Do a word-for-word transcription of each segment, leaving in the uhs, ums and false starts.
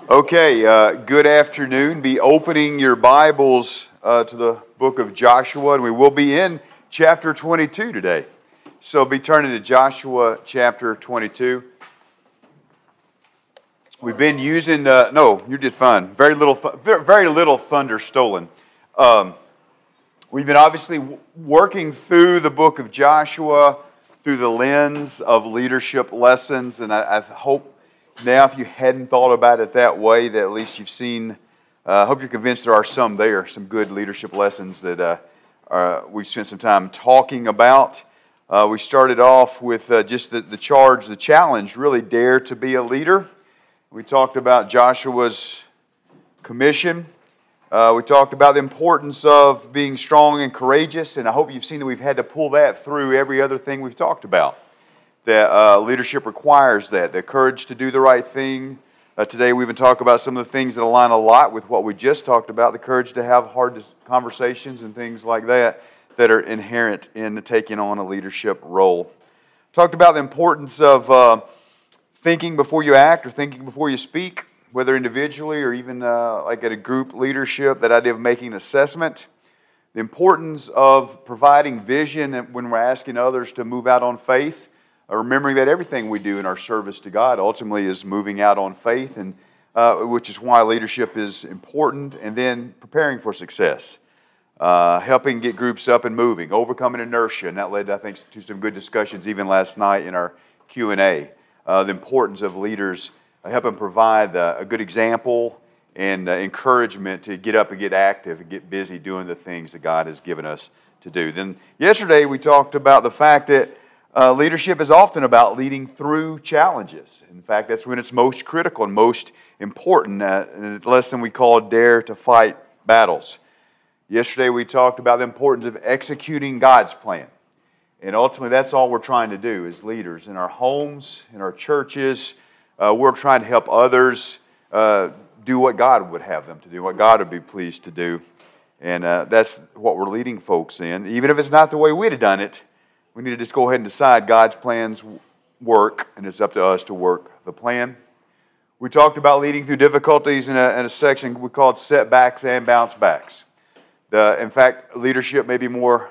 Okay, uh, good afternoon. Be opening your Bibles uh, to the book of Joshua, and we will be in chapter twenty-two today. So be turning to Joshua chapter twenty-two. We've been using, uh, no, you did fine. Very little, very little thunder stolen. Um, we've been obviously working through the book of Joshua through the lens of leadership lessons, and I, I hope now, if you hadn't thought about it that way, that at least you've seen, I uh, hope you're convinced there are some there, some good leadership lessons that uh, are, we've spent some time talking about. Uh, we started off with uh, just the, the charge, the challenge, really dare to be a leader. We talked about Joshua's commission. Uh, we talked about the importance of being strong and courageous, and I hope you've seen that we've had to pull that through every other thing we've talked about. That uh, leadership requires that, the courage to do the right thing. Uh, today we even talk about some of the things that align a lot with what we just talked about, the courage to have hard conversations and things like that that are inherent in taking on a leadership role. Talked about the importance of uh, thinking before you act or thinking before you speak, whether individually or even uh, like at a group leadership, that idea of making an assessment. The importance of providing vision when we're asking others to move out on faith. Remembering that everything we do in our service to God ultimately is moving out on faith, and uh, which is why leadership is important, and then preparing for success, uh, helping get groups up and moving, overcoming inertia, and that led, I think, to some good discussions even last night in our Q and A. Uh, the importance of leaders uh, helping provide uh, a good example and uh, encouragement to get up and get active and get busy doing the things that God has given us to do. Then yesterday we talked about the fact that Uh, leadership is often about leading through challenges. In fact, that's when it's most critical and most important. Uh, a lesson we call Dare to Fight Battles. Yesterday we talked about the importance of executing God's plan. And ultimately that's all we're trying to do as leaders. In our homes, in our churches, uh, we're trying to help others uh, do what God would have them to do, what God would be pleased to do. And uh, that's what we're leading folks in. Even if it's not the way we'd have done it, we need to just go ahead and decide God's plans work, and it's up to us to work the plan. We talked about leading through difficulties in a, in a section we called setbacks and bounce backs. The, in fact, leadership may be more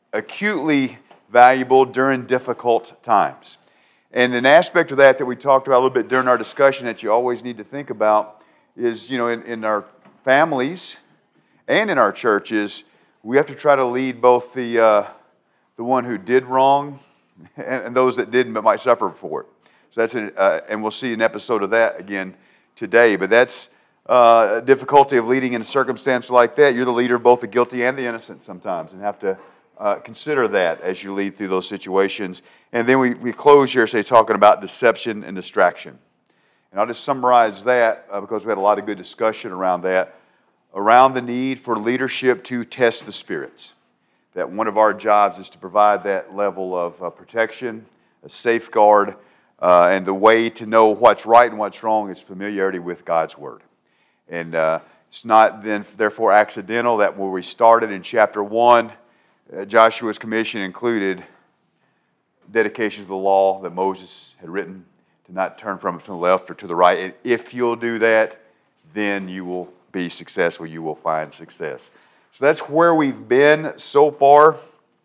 acutely valuable during difficult times. And an aspect of that that we talked about a little bit during our discussion that you always need to think about is, you know, in, in our families and in our churches, we have to try to lead both the uh, the one who did wrong and, and those that didn't but might suffer for it. So that's a, uh, and we'll see an episode of that again today. But that's uh, a difficulty of leading in a circumstance like that. You're the leader of both the guilty and the innocent sometimes, and have to uh, consider that as you lead through those situations. And then we, we close here, say, talking about deception and distraction. And I'll just summarize that uh, because we had a lot of good discussion around that, around the need for leadership to test the spirits. That one of our jobs is to provide that level of uh, protection, a safeguard, uh, and the way to know what's right and what's wrong is familiarity with God's Word. And uh, it's not then, therefore, accidental that where we started in chapter one, uh, Joshua's commission included dedication to the law that Moses had written, to not turn from it to the left or to the right. And if you'll do that, then you will be successful, you will find success. So that's where we've been so far.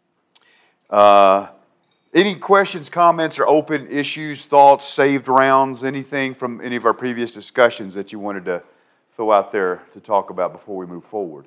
Uh, any questions, comments, or open issues, thoughts, saved rounds, anything from any of our previous discussions that you wanted to throw out there to talk about before we move forward?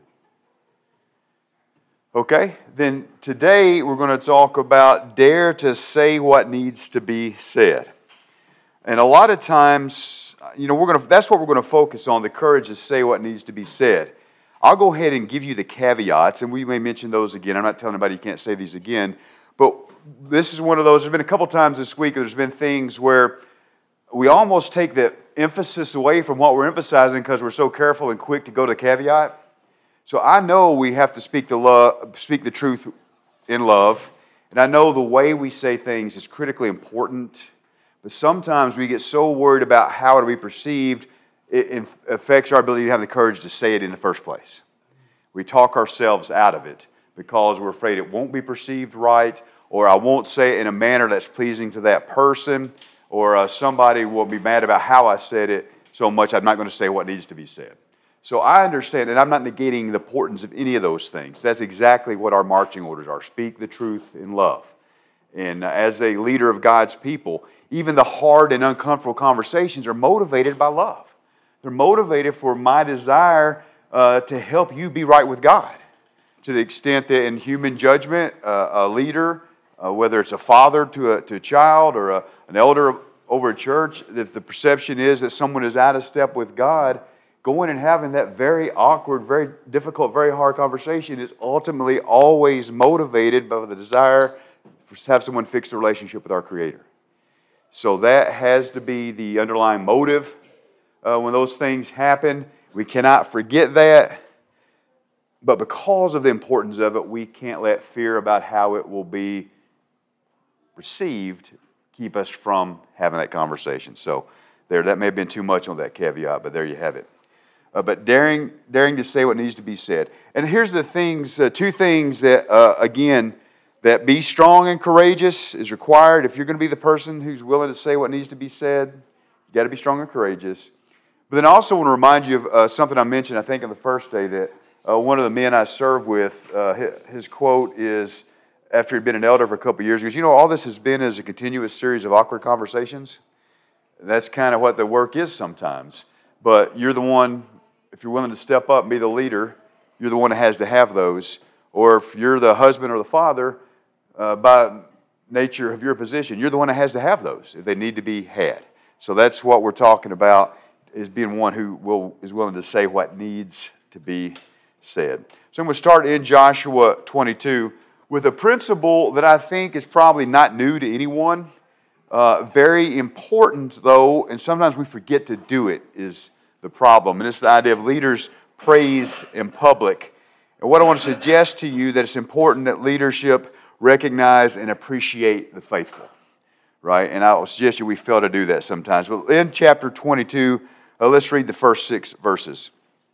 Okay, then today we're going to talk about dare to say what needs to be said. And a lot of times, you know, we're going to, that's what we're going to focus on, the courage to say what needs to be said. I'll go ahead and give you the caveats, and we may mention those again. I'm not telling anybody you can't say these again, but this is one of those. There's been a couple times this week there's been things where we almost take the emphasis away from what we're emphasizing because we're so careful and quick to go to the caveat. So I know we have to speak the love, speak the truth in love, and I know the way we say things is critically important, but sometimes we get so worried about how it'll be perceived, it affects our ability to have the courage to say it in the first place. We talk ourselves out of it because we're afraid it won't be perceived right, or I won't say it in a manner that's pleasing to that person, or uh, somebody will be mad about how I said it. so much, I'm not going to say what needs to be said. So I understand, and I'm not negating the importance of any of those things. That's exactly what our marching orders are. Speak the truth in love. And as a leader of God's people, even the hard and uncomfortable conversations are motivated by love. They're motivated for my desire uh, to help you be right with God. To the extent that in human judgment, uh, a leader, uh, whether it's a father to a, to a child or a, an elder over a church, that the perception is that someone is out of step with God, going and having that very awkward, very difficult, very hard conversation is ultimately always motivated by the desire to have someone fix the relationship with our Creator. So that has to be the underlying motive uh, when those things happen. We cannot forget that. But because of the importance of it, we can't let fear about how it will be received keep us from having that conversation. So there, that may have been too much on that caveat, but there you have it. Uh, but daring, daring to say what needs to be said. And here's the things, uh, two things that, uh, again, that be strong and courageous is required. If you're going to be the person who's willing to say what needs to be said, you got to be strong and courageous. But then I also want to remind you of uh, something I mentioned, I think, on the first day, that uh, one of the men I serve with, uh, his, his quote is, after he'd been an elder for a couple of years, he goes, you know, all this has been is a continuous series of awkward conversations. That's kind of what the work is sometimes. But you're the one, if you're willing to step up and be the leader, you're the one that has to have those. Or if you're the husband or the father, uh, by nature of your position, you're the one that has to have those if they need to be had. So that's what we're talking about, is being one who will is willing to say what needs to be said. So I'm going to start in Joshua twenty-two with a principle that I think is probably not new to anyone. Uh, very important, though, and sometimes we forget to do it, is the problem. And it's the idea of leaders' praise in public. And what I want to suggest to you, that it's important that leadership recognize and appreciate the faithful, right? And I will suggest you we fail to do that sometimes. But in chapter twenty-two, uh, let's read the first six verses.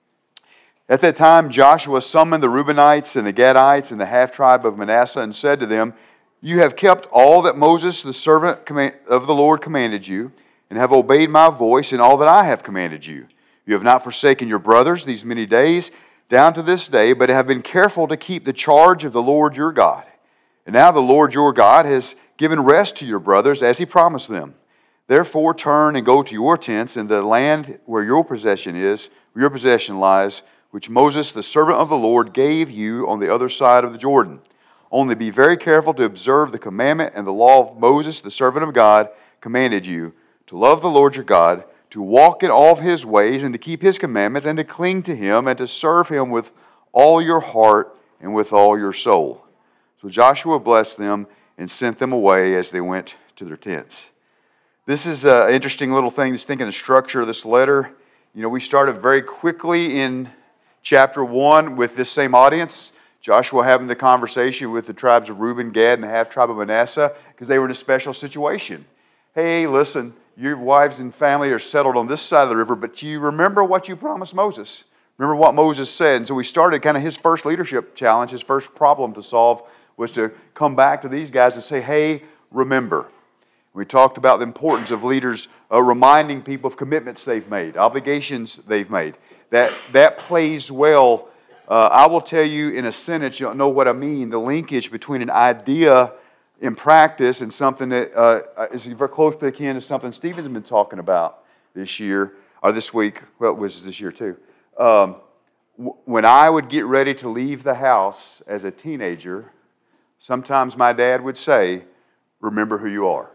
At that time, Joshua summoned the Reubenites and the Gadites and the half-tribe of Manasseh and said to them, you have kept all that Moses, the servant of the Lord, commanded you, and have obeyed my voice in all that I have commanded you. You have not forsaken your brothers these many days, down to this day, but have been careful to keep the charge of the Lord your God. And now the Lord your God has given rest to your brothers, as he promised them. Therefore turn and go to your tents in the land where your possession is, where your possession lies, which Moses, the servant of the Lord, gave you on the other side of the Jordan. Only be very careful to observe the commandment and the law of Moses, the servant of God, commanded you, to love the Lord your God, to walk in all of his ways, and to keep his commandments, and to cling to him, and to serve him with all your heart and with all your soul. So Joshua blessed them and sent them away as they went to their tents. This is an interesting little thing, just thinking the structure of this letter. You know, we started very quickly in chapter one with this same audience, Joshua having the conversation with the tribes of Reuben, Gad, and the half-tribe of Manasseh, because they were in a special situation. Hey, listen, your wives and family are settled on this side of the river, but you remember what you promised Moses. Remember what Moses said. And so we started kind of his first leadership challenge, his first problem to solve was to come back to these guys and say, hey, remember. We talked about the importance of leaders uh, reminding people of commitments they've made, obligations they've made. That, that plays well. Uh, I will tell you in a sentence, you'll know what I mean, the linkage between an idea in practice and something that uh, is very closely akin to something Stephen's been talking about this year, or this week, well, it was this year too. Um, w- when I would get ready to leave the house as a teenager, sometimes my dad would say, remember who you are.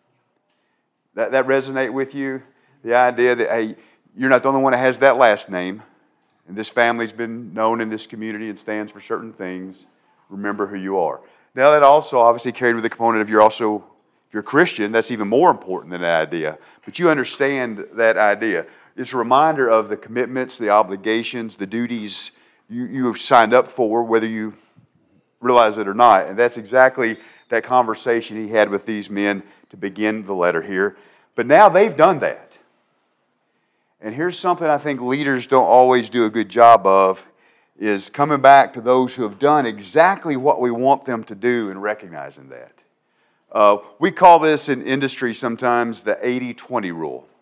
That, that resonate with you? The idea that, hey, you're not the only one that has that last name. And this family's been known in this community and stands for certain things. Remember who you are. Now that also obviously carried with the component of you're also, if you're a Christian, that's even more important than that idea. But you understand that idea. It's a reminder of the commitments, the obligations, the duties you, you have signed up for, whether you realize it or not. And that's exactly that conversation he had with these men to begin the letter here. But now they've done that. And here's something I think leaders don't always do a good job of, is coming back to those who have done exactly what we want them to do and recognizing that. Uh, we call this in industry sometimes the eighty twenty rule.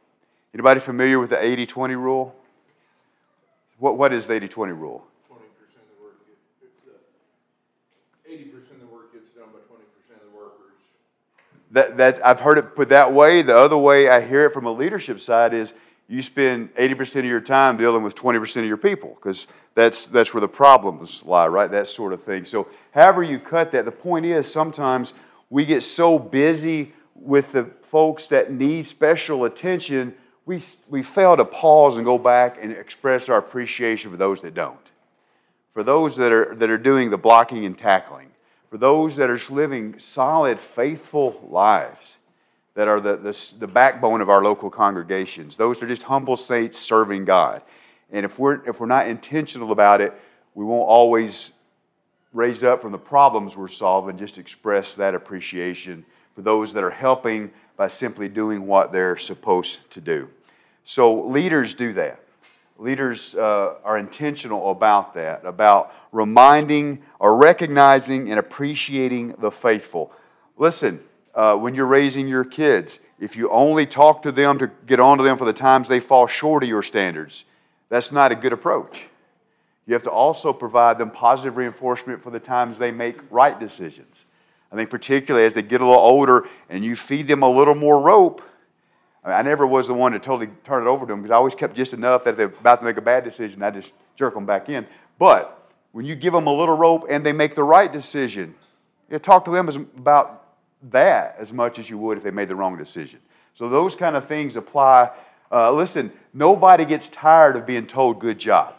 Anybody familiar with the eighty twenty rule? What, what is the eighty twenty rule? twenty percent of the work, gets, uh, eighty percent of the work gets done by twenty percent of the workers. That, that, I've heard it put that way. The other way I hear it from a leadership side is you spend eighty percent of your time dealing with twenty percent of your people, because that's, that's where the problems lie, right? That sort of thing. So however you cut that, the point is sometimes we get so busy with the folks that need special attention, we, we fail to pause and go back and express our appreciation for those that don't. For those that are, that are doing the blocking and tackling. For those that are living solid, faithful lives that are the, the, the backbone of our local congregations. Those are just humble saints serving God. And if we're, if we're not intentional about it, we won't always raise up from the problems we're solving, just express that appreciation for those that are helping by simply doing what they're supposed to do. So leaders do that. Leaders uh, are intentional about that, about reminding or recognizing and appreciating the faithful. Listen, uh, when you're raising your kids, if you only talk to them to get on to them for the times they fall short of your standards, that's not a good approach. You have to also provide them positive reinforcement for the times they make right decisions. I think particularly as they get a little older and you feed them a little more rope. I mean, I never was the one to totally turn it over to them, because I always kept just enough that if they're about to make a bad decision, I just jerk them back in. But when you give them a little rope and they make the right decision, you talk to them as, about that as much as you would if they made the wrong decision. So those kind of things apply. Uh, listen, nobody gets tired of being told good job.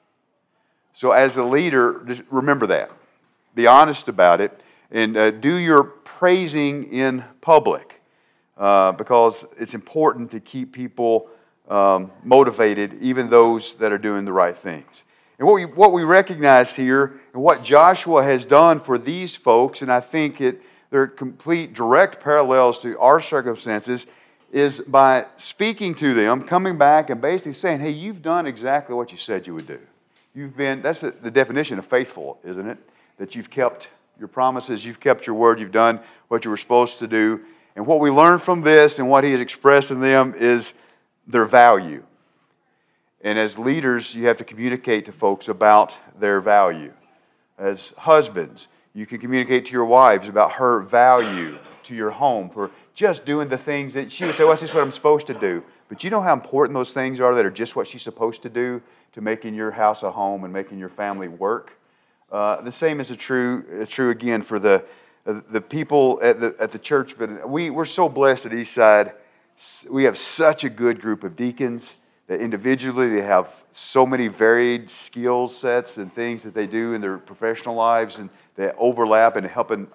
So as a leader, just remember that. Be honest about it, and uh, do your praising in public, uh, because it's important to keep people um, motivated, even those that are doing the right things. And what we, what we recognize here, and what Joshua has done for these folks, and I think it they're complete direct parallels to our circumstances, is by speaking to them, coming back and basically saying, hey, you've done exactly what you said you would do. You've been, that's the, the definition of faithful, isn't it? That you've kept your promises, you've kept your word, you've done what you were supposed to do. And what we learn from this and what he has expressed in them is their value. And as leaders, you have to communicate to folks about their value. As husbands, you can communicate to your wives about her value to your home for just doing the things that she would say, well, that's just what I'm supposed to do. But you know how important those things are that are just what she's supposed to do to making your house a home and making your family work? Uh, the same is a true, uh, true again for the uh, the people at the at the church. But we we're so blessed at Eastside. We have such a good group of deacons that individually they have so many varied skill sets and things that they do in their professional lives, and that overlap and helping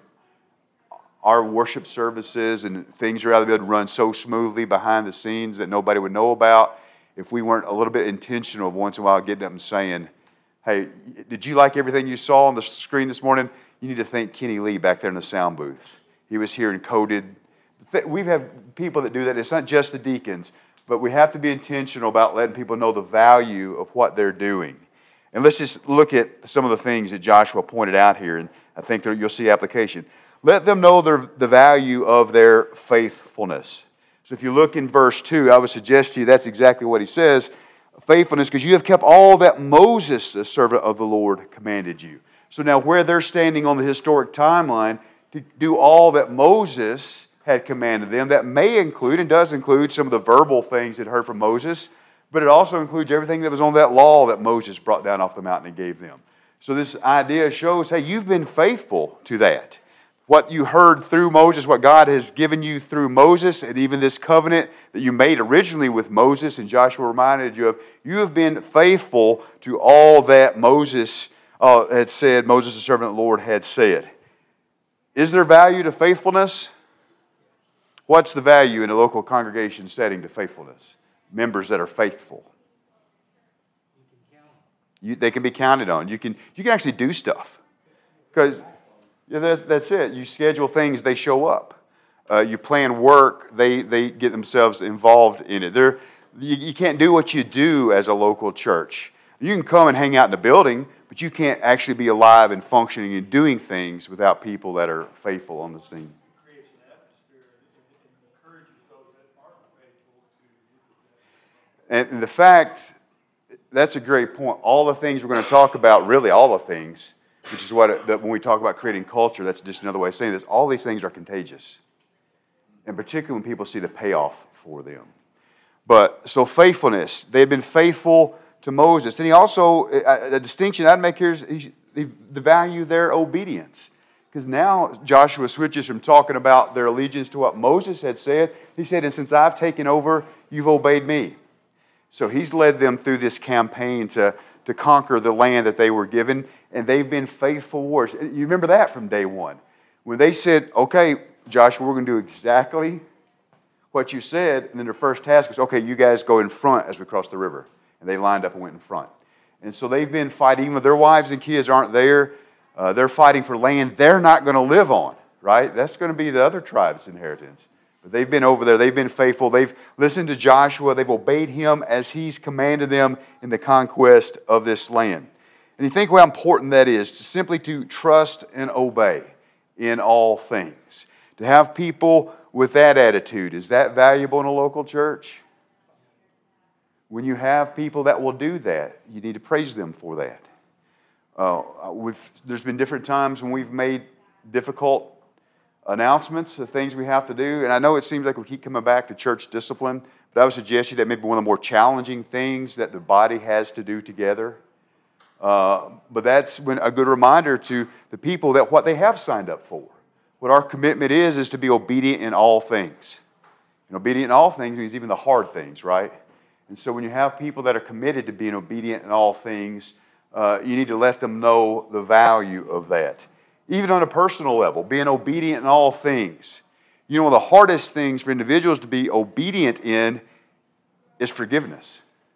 our worship services, and things are able to run so smoothly behind the scenes that nobody would know about if we weren't a little bit intentional of once in a while getting up and saying, hey, did you like everything you saw on the screen this morning? You need to thank Kenny Lee back there in the sound booth. He was here and coded. We have people that do that. It's not just the deacons, but we have to be intentional about letting people know the value of what they're doing. And let's just look at some of the things that Joshua pointed out here, and I think you'll see application. Let them know their, the value of their faithfulness. So if you look in verse two, I would suggest to you that's exactly what he says. Faithfulness, because you have kept all that Moses, the servant of the Lord, commanded you. So now where they're standing on the historic timeline, to do all that Moses had commanded them, that may include and does include some of the verbal things that heard from Moses, but it also includes everything that was on that law that Moses brought down off the mountain and gave them. So this idea shows, hey, you've been faithful to that. What you heard through Moses, what God has given you through Moses, and even this covenant that you made originally with Moses, and Joshua reminded you of, you have been faithful to all that Moses uh, had said, Moses, the servant of the Lord, had said. Is there value to faithfulness? What's the value in a local congregation setting to faithfulness? Members that are faithful. You, they can be counted on. You can, you can actually do stuff. Because yeah, that's, that's it. You schedule things, they show up. Uh, you plan work, they, they get themselves involved in it. They're, you, you can't do what you do as a local church. You can come and hang out in the building, but you can't actually be alive and functioning and doing things without people that are faithful on the scene. And the fact, that's a great point. All the things we're going to talk about, really all the things, which is what, it, that when we talk about creating culture, that's just another way of saying this, all these things are contagious. And particularly when people see the payoff for them. But, so faithfulness. They had been faithful to Moses. And he also, a, a distinction I'd make here is the, the value of their obedience. Because now Joshua switches from talking about their allegiance to what Moses had said. He said, and since I've taken over, you've obeyed me. So he's led them through this campaign to, to conquer the land that they were given. And they've been faithful warriors. You remember that from day one. When they said, okay, Joshua, we're going to do exactly what you said. And then their first task was, okay, you guys go in front as we cross the river. And they lined up and went in front. And so they've been fighting, even though their wives and kids aren't there, uh, they're fighting for land they're not going to live on, right? That's going to be the other tribe's inheritance. But they've been over there. They've been faithful. They've listened to Joshua. They've obeyed him as he's commanded them in the conquest of this land. And you think how important that is, to simply to trust and obey in all things. To have people with that attitude, is that valuable in a local church? When you have people that will do that, you need to praise them for that. Uh, we've, there's been different times when we've made difficult announcements of things we have to do. And I know it seems like we keep coming back to church discipline, but I would suggest you that maybe one of the more challenging things that the body has to do together. Uh, but that's when a good reminder to the people that what they have signed up for. What our commitment is, is to be obedient in all things. And obedient in all things means even the hard things, right? And so when you have people that are committed to being obedient in all things, uh, you need to let them know the value of that. Even on a personal level, being obedient in all things. You know, one of the hardest things for individuals to be obedient in is forgiveness.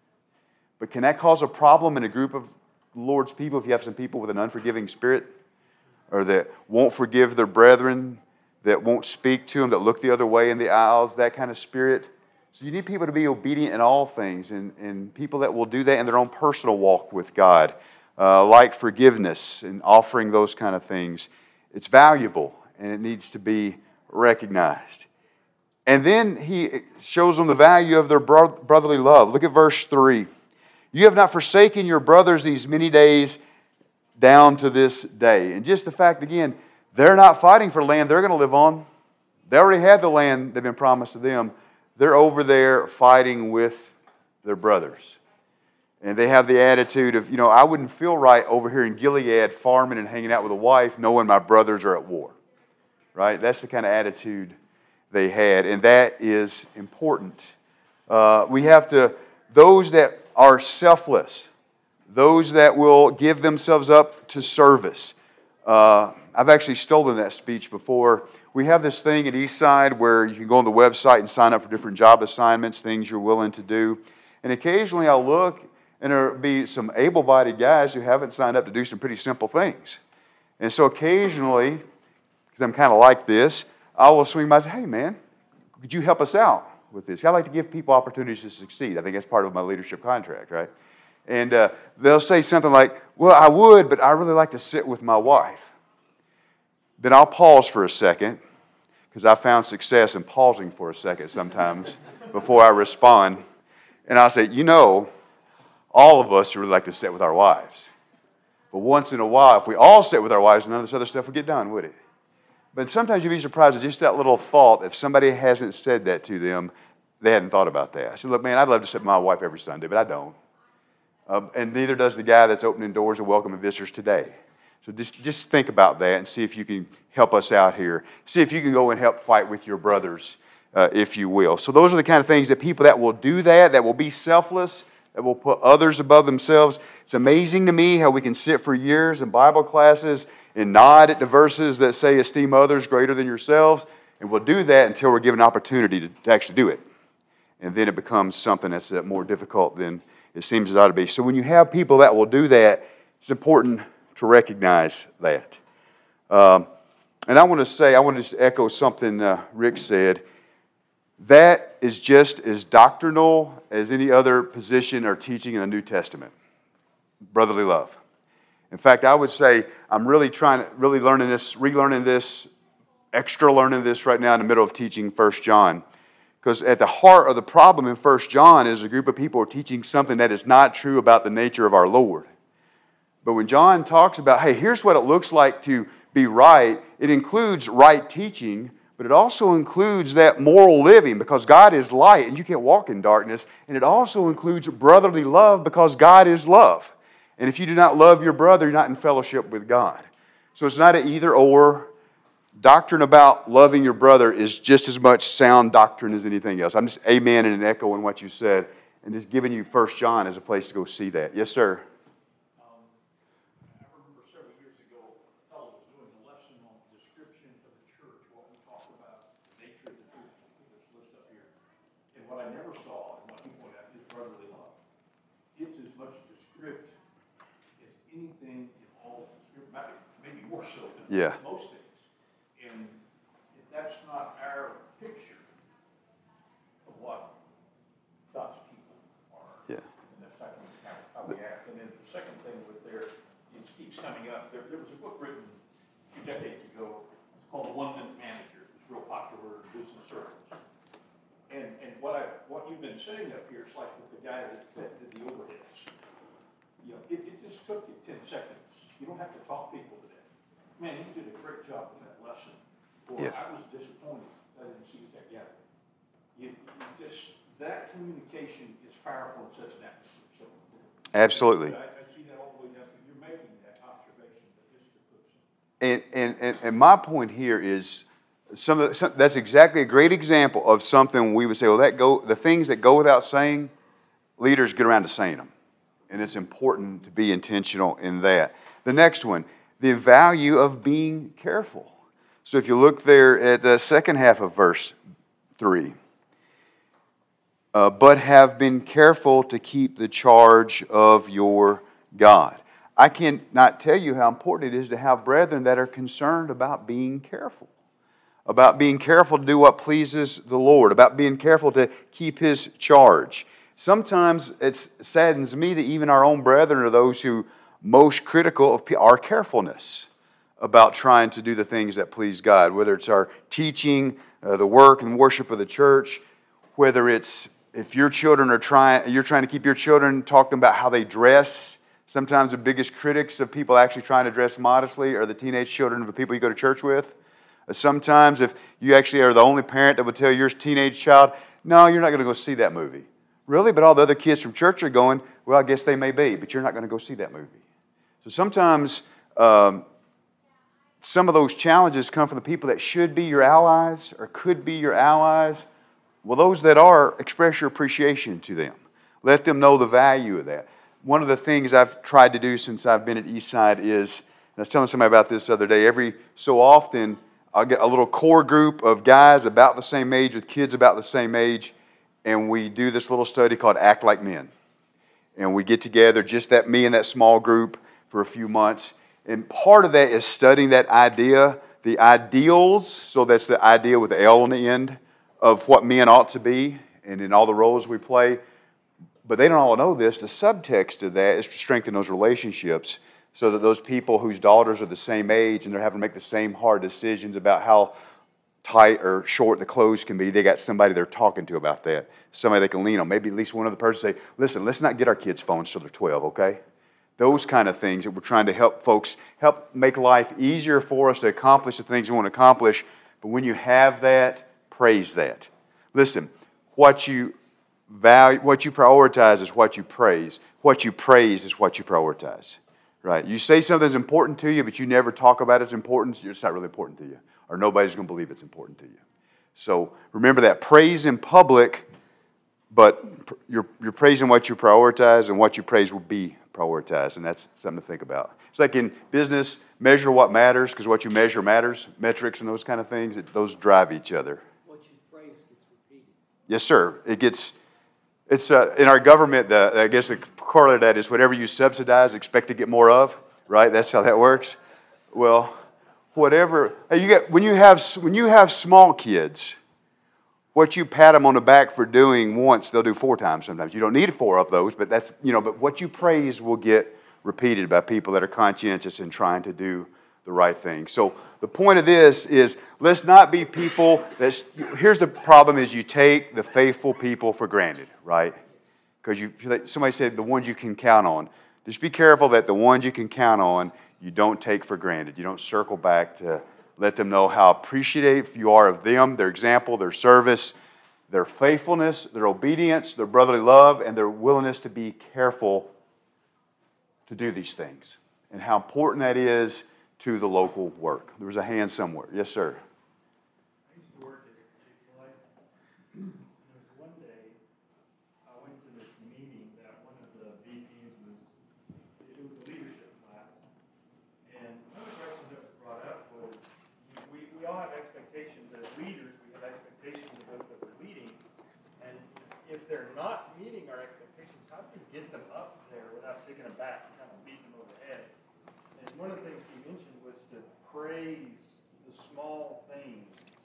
But can that cause a problem in a group of the Lord's people if you have some people with an unforgiving spirit? Or that won't forgive their brethren, that won't speak to them, that look the other way in the aisles, that kind of spirit? So you need people to be obedient in all things, and, and people that will do that in their own personal walk with God, uh, like forgiveness and offering those kind of things. It's valuable, and it needs to be recognized. And then he shows them the value of their bro- brotherly love. Look at verse three. You have not forsaken your brothers these many days down to this day. And just the fact, again, they're not fighting for land they're going to live on. They already have the land that's been promised to them. They're over there fighting with their brothers. And they have the attitude of, you know, I wouldn't feel right over here in Gilead farming and hanging out with a wife knowing my brothers are at war. Right? That's the kind of attitude they had. And that is important. Uh, we have to, those that are selfless, those that will give themselves up to service. Uh, I've actually stolen that speech before. We have this thing at Eastside where you can go on the website and sign up for different job assignments, things you're willing to do. And occasionally I'll look and there'll be some able-bodied guys who haven't signed up to do some pretty simple things. And so occasionally, because I'm kind of like this, I will swing by and say, hey man, could you help us out with this? I like to give people opportunities to succeed. I think that's part of my leadership contract, right? And uh, they'll say something like, well, I would, but I really like to sit with my wife. Then I'll pause for a second, because I found success in pausing for a second sometimes before I respond. And I'll say, you know, all of us really like to sit with our wives. But once in a while, if we all sit with our wives, none of this other stuff would get done, would it? But sometimes you'd be surprised at just that little thought. If somebody hasn't said that to them, they hadn't thought about that. I said, look, man, I'd love to sit with my wife every Sunday, but I don't. Um, and neither does the guy that's opening doors and welcoming visitors today. So just, just think about that and see if you can help us out here. See if you can go and help fight with your brothers, uh, if you will. So those are the kind of things that people that will do that, that will be selfless, that will put others above themselves. It's amazing to me how we can sit for years in Bible classes and nod at the verses that say esteem others greater than yourselves. And we'll do that until we're given an opportunity to, to actually do it. And then it becomes something that's uh, more difficult than it seems it ought to be. So when you have people that will do that, it's important to recognize that. Um, and I want to say, I want to just echo something uh, Rick said. That is just as doctrinal as any other position or teaching in the New Testament. Brotherly love. In fact, I would say I'm really trying to, really learning this, relearning this, extra learning this right now in the middle of teaching First John. Because at the heart of the problem in First John is a group of people who are teaching something that is not true about the nature of our Lord. But when John talks about, hey, here's what it looks like to be right, it includes right teaching, but it also includes that moral living because God is light and you can't walk in darkness. And it also includes brotherly love because God is love. And if you do not love your brother, you're not in fellowship with God. So it's not an either or. Doctrine about loving your brother is just as much sound doctrine as anything else. I'm just amen and an echo in what you said and just giving you First John as a place to go see that. Yes, sir. Um, I remember several years ago, a fellow was doing a lesson on the description of the church, what we talk about, the nature of the church, this list up here. And what I never saw, and what he pointed out, is brotherly love. It's as much descript as anything in all of the script, maybe more so than Yeah. most things. And if that's not our picture of what God's people are, Yeah. and that's not how, how we act. And then the second thing with there, it keeps coming up. There, there was a book written a few decades ago. It's called The One-Minute Manager. It's real popular in business circles. And and what I what you've been saying up here, it's like with the guy that, that did the overheads. You know, it, it just took you ten seconds. You don't have to talk people to death. Man, you did a great job with that lesson. Boy, Yeah. I was disappointed I didn't see it that gathering. You, you just, that communication is powerful in such an atmosphere. So, Absolutely. I, I see that all the way down. You're making that observation that just to put some. And, and, and, and my point here is some of the, some, that's exactly a great example of something we would say, well, that go the things that go without saying, leaders get around to saying them. And it's important to be intentional in that. The next one, the value of being careful. So if you look there at the second half of verse three, uh, but have been careful to keep the charge of your God. I cannot tell you how important it is to have brethren that are concerned about being careful, about being careful to do what pleases the Lord, about being careful to keep His charge. Sometimes it saddens me that even our own brethren are those who most critical of our carefulness about trying to do the things that please God, whether it's our teaching, uh, the work and worship of the church, whether it's if your children are trying, you're trying to keep your children talking about how they dress. Sometimes the biggest critics of people actually trying to dress modestly are the teenage children of the people you go to church with. Sometimes if you actually are the only parent that would tell your teenage child, no, you're not going to go see that movie. Really? But all the other kids from church are going, well, I guess they may be, but you're not going to go see that movie. So sometimes um, some of those challenges come from the people that should be your allies or could be your allies. Well, those that are, express your appreciation to them. Let them know the value of that. One of the things I've tried to do since I've been at Eastside is, and I was telling somebody about this the other day, every so often I'll get a little core group of guys about the same age with kids about the same age, and we do this little study called Act Like Men. And we get together, just that me and that small group, for a few months. And part of that is studying that idea, the ideals, so that's the idea with the L on the end, of what men ought to be and in all the roles we play. But they don't all know this. The subtext of that is to strengthen those relationships so that those people whose daughters are the same age and they're having to make the same hard decisions about how tight or short the clothes can be, they got somebody they're talking to about that, somebody they can lean on. Maybe at least one other person say, listen, let's not get our kids' phones till they're twelve, okay? Those kind of things that we're trying to help folks, help make life easier for us to accomplish the things we want to accomplish. But when you have that, praise that. Listen, what you value, what you prioritize is what you praise. What you praise is what you prioritize. Right? You say something's important to you, but you never talk about its importance, it's not really important to you. Or nobody's going to believe it's important to you. So remember that. Praise in public, but you're, you're praising what you prioritize, and what you praise will be prioritized. And that's something to think about. It's like in business, measure what matters, because what you measure matters. Metrics and those kind of things, it, those drive each other. What you praise gets repeated. Yes, sir. It gets, it's uh, in our government, the, I guess the corollary to that is whatever you subsidize, expect to get more of, right? That's how that works. Well, whatever, hey, you get, when you have, when you have small kids, what you pat them on the back for doing once, they'll do four times sometimes. You don't need four of those, but that's, you know, but what you praise will get repeated by people that are conscientious and trying to do the right thing. So the point of this is, let's not be people that's, here's the problem is you take the faithful people for granted, right? Because you, somebody said the ones you can count on. Just be careful that the ones you can count on, you don't take for granted. You don't circle back to let them know how appreciative you are of them, their example, their service, their faithfulness, their obedience, their brotherly love, and their willingness to be careful to do these things. And how important that is to the local work. There was a hand somewhere. Yes, sir. I used to work at Chick-fil-A. There was one day I went to this meeting that one of the V Ps was, it was a leadership class. And one of the questions that was brought up was, we, we all have expectations as leaders, we have expectations of those that we're leading. And if they're not meeting our expectations, how do we get them up there without taking them back and kind of beating them over the head? And one of the things he mentioned was to praise the small things,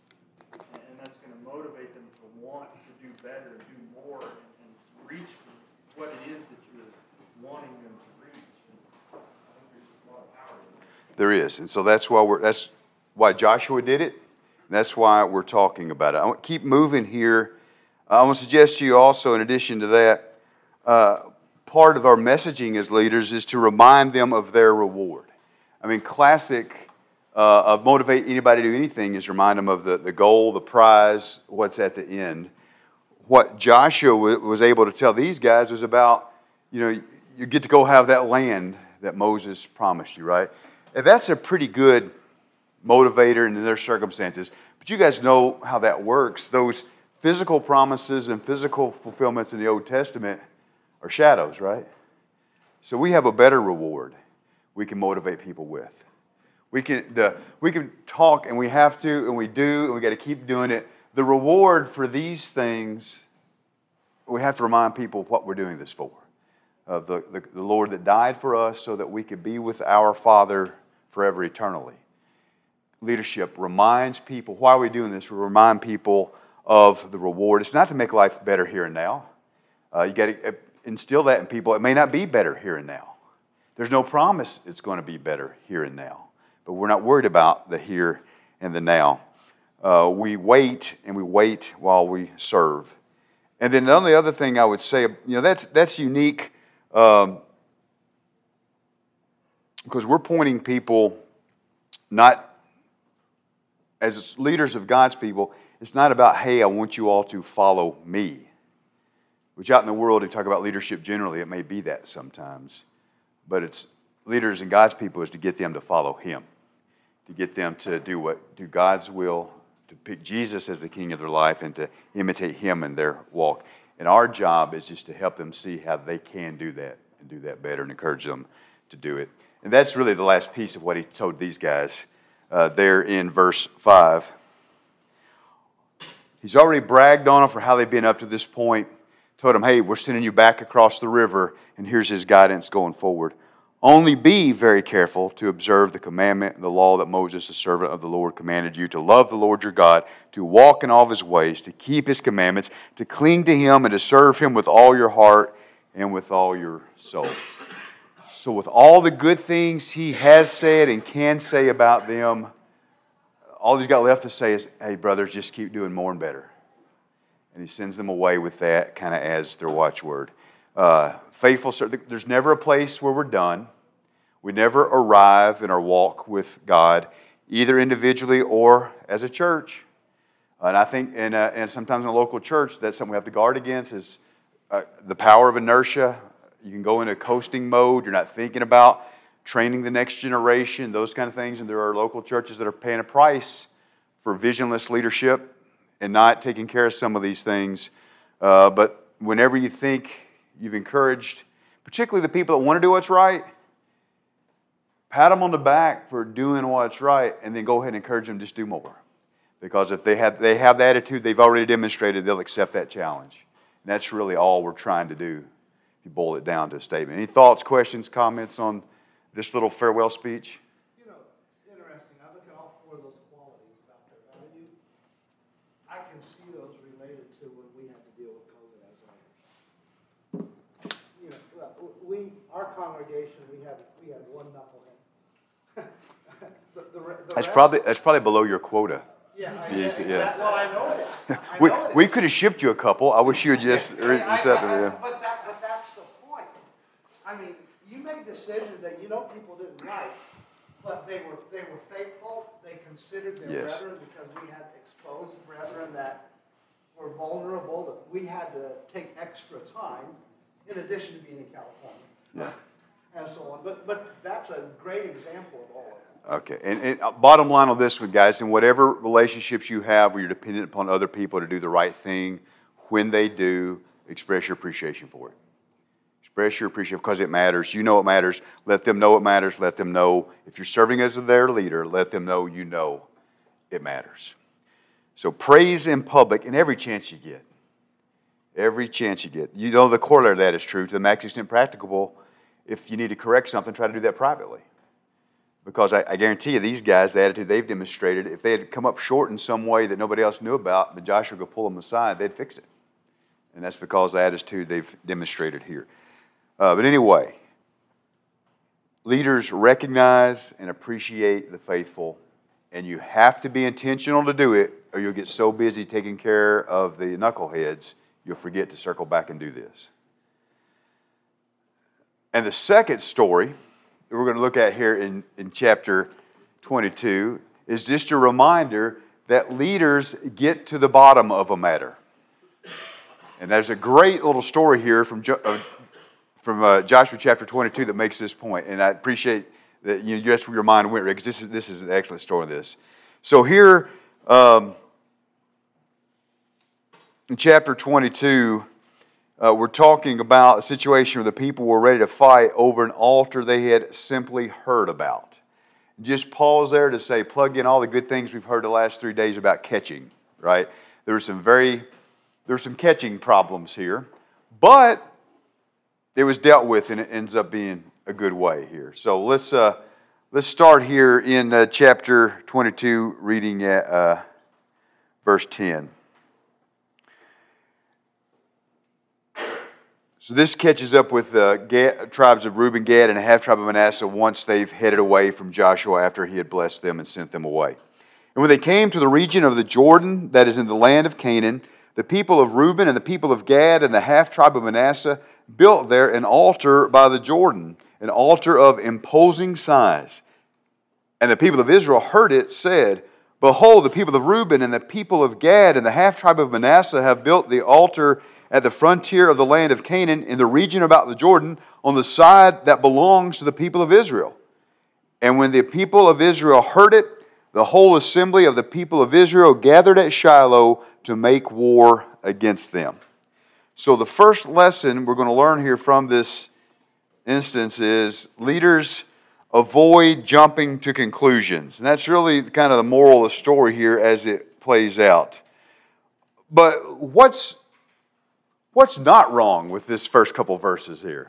and that's going to motivate them to want to do better and do more and, and reach what it is that you're wanting them to reach. And I think there's just a lot of power in that. There is, and so that's why we're that's why Joshua did it. And that's why we're talking about it. I want to keep moving here. I want to suggest to you also, in addition to that, uh, part of our messaging as leaders is to remind them of their reward. I mean, classic uh, of motivate anybody to do anything is remind them of the, the goal, the prize, what's at the end. What Joshua w- was able to tell these guys was about, you know, you get to go have that land that Moses promised you, right? And that's a pretty good motivator in their circumstances. But you guys know how that works. Those physical promises and physical fulfillments in the Old Testament are shadows, right? So we have a better reward we can motivate people with. We can the we can talk, and we have to, and we do, and we got to keep doing it. The reward for these things, we have to remind people of what we're doing this for. Of the, the, the Lord that died for us so that we could be with our Father forever eternally. Leadership reminds people, why are we doing this? We remind people of the reward. It's not to make life better here and now. Uh, you got to instill that in people. It may not be better here and now. There's no promise it's going to be better here and now. But we're not worried about the here and the now. Uh, we wait, and we wait while we serve. And then the only other thing I would say, you know, that's that's unique um, because we're pointing people not as leaders of God's people. It's not about, hey, I want you all to follow me. Which out in the world, if you talk about leadership generally, it may be that sometimes. But it's leaders and God's people is to get them to follow Him, to get them to do what do God's will, to pick Jesus as the king of their life, and to imitate Him in their walk. And our job is just to help them see how they can do that and do that better, and encourage them to do it. And that's really the last piece of what He told these guys uh, there in verse five. He's already bragged on them for how they've been up to this point. Told them, hey, we're sending you back across the river, and here's His guidance going forward. Only be very careful to observe the commandment and the law that Moses, the servant of the Lord, commanded you, to love the Lord your God, to walk in all of His ways, to keep His commandments, to cling to Him, and to serve Him with all your heart and with all your soul. So with all the good things He has said and can say about them, all He's got left to say is, hey, brothers, just keep doing more and better. And He sends them away with that kind of as their watchword. Uh, faithful, there's never a place where we're done. We never arrive in our walk with God, either individually or as a church. And I think, and, uh, and sometimes in a local church, that's something we have to guard against, is uh, the power of inertia. You can go into coasting mode. You're not thinking about training the next generation, those kind of things. And there are local churches that are paying a price for visionless leadership and not taking care of some of these things. Uh, but whenever you think you've encouraged, particularly the people that want to do what's right, pat them on the back for doing what's right, and then go ahead and encourage them to just do more. Because if they have they have the attitude they've already demonstrated, they'll accept that challenge. And that's really all we're trying to do, if you boil it down to a statement. Any thoughts, questions, comments on this little farewell speech? You know, it's interesting. I look at all four of those qualities about their value. I can see those related to when we had to deal with COVID as leaders. You know, we, our congregation, we had we had one knucklehead. The- the re- the That's rest- probably that's probably below your quota. Yeah, I- Yes, yeah, yeah. exact- well, I know it is. I We know it we is. could have shipped you a couple. I wish you had just I- I- set I- them. Yeah. But that, but that's the point. I mean, you made decisions that you know people didn't like, but they were, they were faithful, they considered their Yes. brethren, because we had exposed brethren that were vulnerable, that we had to take extra time, in addition to being in California. Yeah. And so on, but, but that's a great example of all of that. Okay, and, and uh, bottom line on this one, guys, in whatever relationships you have where you're dependent upon other people to do the right thing, when they do, express your appreciation for it. Express your appreciation because it matters. You know it matters. Let them know it matters. Let them know if you're serving as their leader, let them know you know it matters. So praise in public in every chance you get. Every chance you get. You know the corollary of that is true. To the max extent practicable, if you need to correct something, try to do that privately. Because I, I guarantee you, these guys, the attitude they've demonstrated, if they had come up short in some way that nobody else knew about, but Joshua could pull them aside, they'd fix it. And that's because of the attitude they've demonstrated here. Uh, but anyway, leaders recognize and appreciate the faithful, and you have to be intentional to do it, or you'll get so busy taking care of the knuckleheads, you'll forget to circle back and do this. And the second story that we're going to look at here in, in chapter twenty-two is just a reminder that leaders get to the bottom of a matter. And there's a great little story here from, jo- uh, from uh, Joshua chapter twenty-two that makes this point. And I appreciate that you, that's where your mind went, Rick, because this is, this is an excellent story of this. So here um, in chapter twenty-two, Uh, we're talking about a situation where the people were ready to fight over an altar they had simply heard about. Just pause there to say, plug in all the good things we've heard the last three days about catching, right? There were some very, there were some catching problems here, but it was dealt with, and it ends up being a good way here. So let's uh, let's start here in uh, chapter twenty-two, reading at uh, verse ten. So this catches up with the Gad, tribes of Reuben, Gad, and a half-tribe of Manasseh once they've headed away from Joshua after he had blessed them and sent them away. And when they came to the region of the Jordan that is in the land of Canaan, the people of Reuben and the people of Gad and the half-tribe of Manasseh built there an altar by the Jordan, an altar of imposing size. And the people of Israel heard it, said, Behold, the people of Reuben and the people of Gad and the half-tribe of Manasseh have built the altar at the frontier of the land of Canaan in the region about the Jordan on the side that belongs to the people of Israel. And when the people of Israel heard it, the whole assembly of the people of Israel gathered at Shiloh to make war against them. So the first lesson we're going to learn here from this instance is leaders avoid jumping to conclusions. And that's really kind of the moral of the story here as it plays out. But what's What's not wrong with this first couple verses here?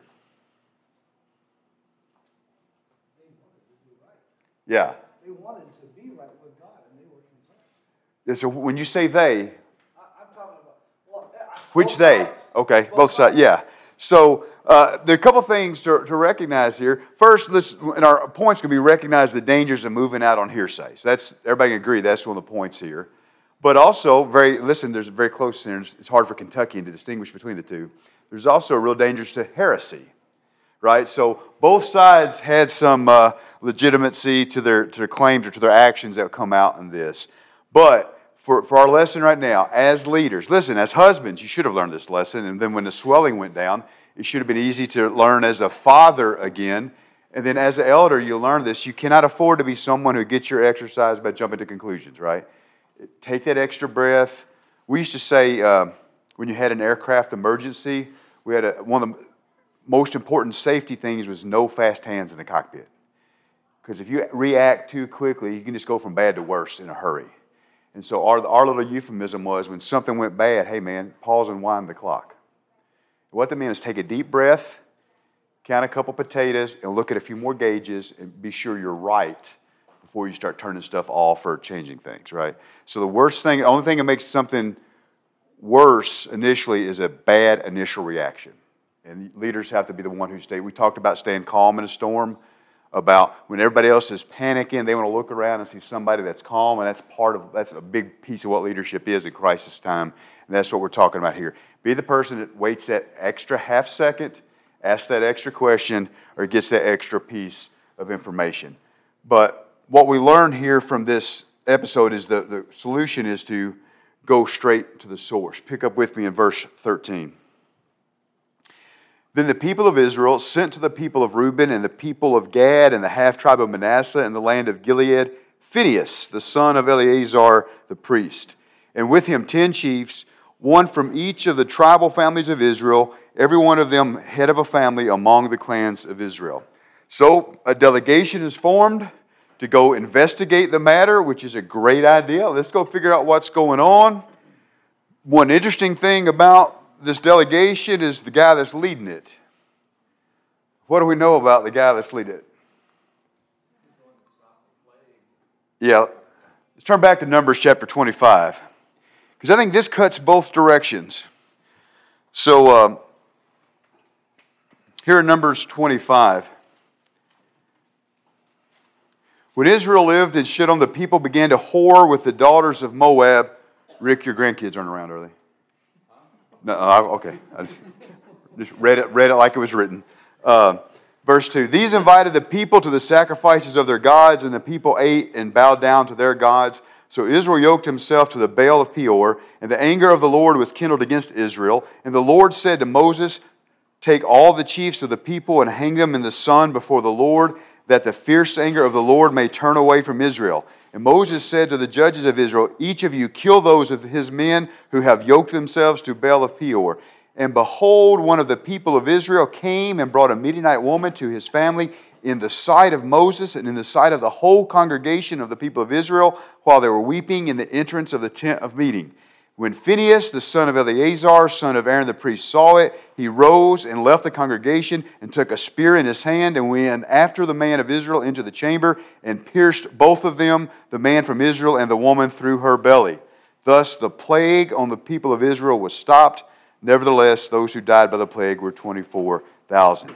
Yeah. They wanted to be right with God, and they were concerned. Yeah, so when you say they, I, I'm talking about, well, I- which both they? sides. Okay, Both both sides. sides. Yeah. So uh, there are a couple things to, to recognize here. First, let's, and our point's going to be recognize the dangers of moving out on hearsay. So that's everybody can agree that's one of the points here. But also, very listen, there's a very close, it's hard for Kentuckian to distinguish between the two. There's also a real danger to heresy, right? So both sides had some uh, legitimacy to their to their claims or to their actions that come out in this. But for, for our lesson right now, as leaders, listen, as husbands, you should have learned this lesson. And then when the swelling went down, it should have been easy to learn as a father again. And then as an elder, you learn this. You cannot afford to be someone who gets your exercise by jumping to conclusions, right? Take that extra breath. We used to say uh, when you had an aircraft emergency, we had a, one of the most important safety things was no fast hands in the cockpit. Because if you react too quickly, you can just go from bad to worse in a hurry. And so our, our little euphemism was when something went bad, hey man, pause and wind the clock. What that means is take a deep breath, count a couple potatoes, and look at a few more gauges and be sure you're right before you start turning stuff off or changing things, right? So the worst thing, the only thing that makes something worse initially is a bad initial reaction. And leaders have to be the one who stay. We talked about staying calm in a storm. about when everybody else is panicking, they want to look around and see somebody that's calm, and that's part of, that's a big piece of what leadership is in crisis time, and that's what we're talking about here. Be the person that waits that extra half second, asks that extra question, or gets that extra piece of information. But what we learn here from this episode is the, the solution is to go straight to the source. Pick up with me in verse thirteen. Then the people of Israel sent to the people of Reuben and the people of Gad and the half-tribe of Manasseh and the land of Gilead Phinehas, the son of Eleazar the priest, and with him ten chiefs, one from each of the tribal families of Israel, every one of them head of a family among the clans of Israel. So a delegation is formed to go investigate the matter, which is a great idea. Let's go figure out what's going on. One interesting thing about this delegation is the guy that's leading it. What do we know about the guy that's leading it? Yeah. Let's turn back to Numbers chapter twenty-five. Because I think this cuts both directions. So, uh, here in Numbers twenty-five. When Israel lived in Shittim, the people began to whore with the daughters of Moab. Rick, your grandkids aren't around, are they? No, okay. I just, just read it, read it like it was written. Uh, verse two. These invited the people to the sacrifices of their gods, and the people ate and bowed down to their gods. So Israel yoked himself to the Baal of Peor, and the anger of the Lord was kindled against Israel. And the Lord said to Moses, take all the chiefs of the people and hang them in the sun before the Lord, that the fierce anger of the Lord may turn away from Israel. And Moses said to the judges of Israel, each of you kill those of his men who have yoked themselves to Baal of Peor. And behold, one of the people of Israel came and brought a Midianite woman to his family in the sight of Moses and in the sight of the whole congregation of the people of Israel, while they were weeping in the entrance of the tent of meeting. When Phinehas, the son of Eleazar, son of Aaron the priest, saw it, he rose and left the congregation and took a spear in his hand and went after the man of Israel into the chamber and pierced both of them, the man from Israel and the woman, through her belly. Thus the plague on the people of Israel was stopped. Nevertheless, those who died by the plague were twenty-four thousand.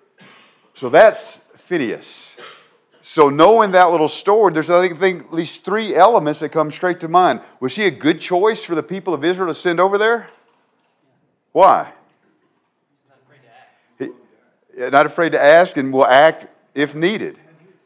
So that's Phinehas. So knowing that little story, there's I think at least three elements that come straight to mind. Was he a good choice for the people of Israel to send over there? Why? Not afraid to act. He, not afraid to ask and will act if needed.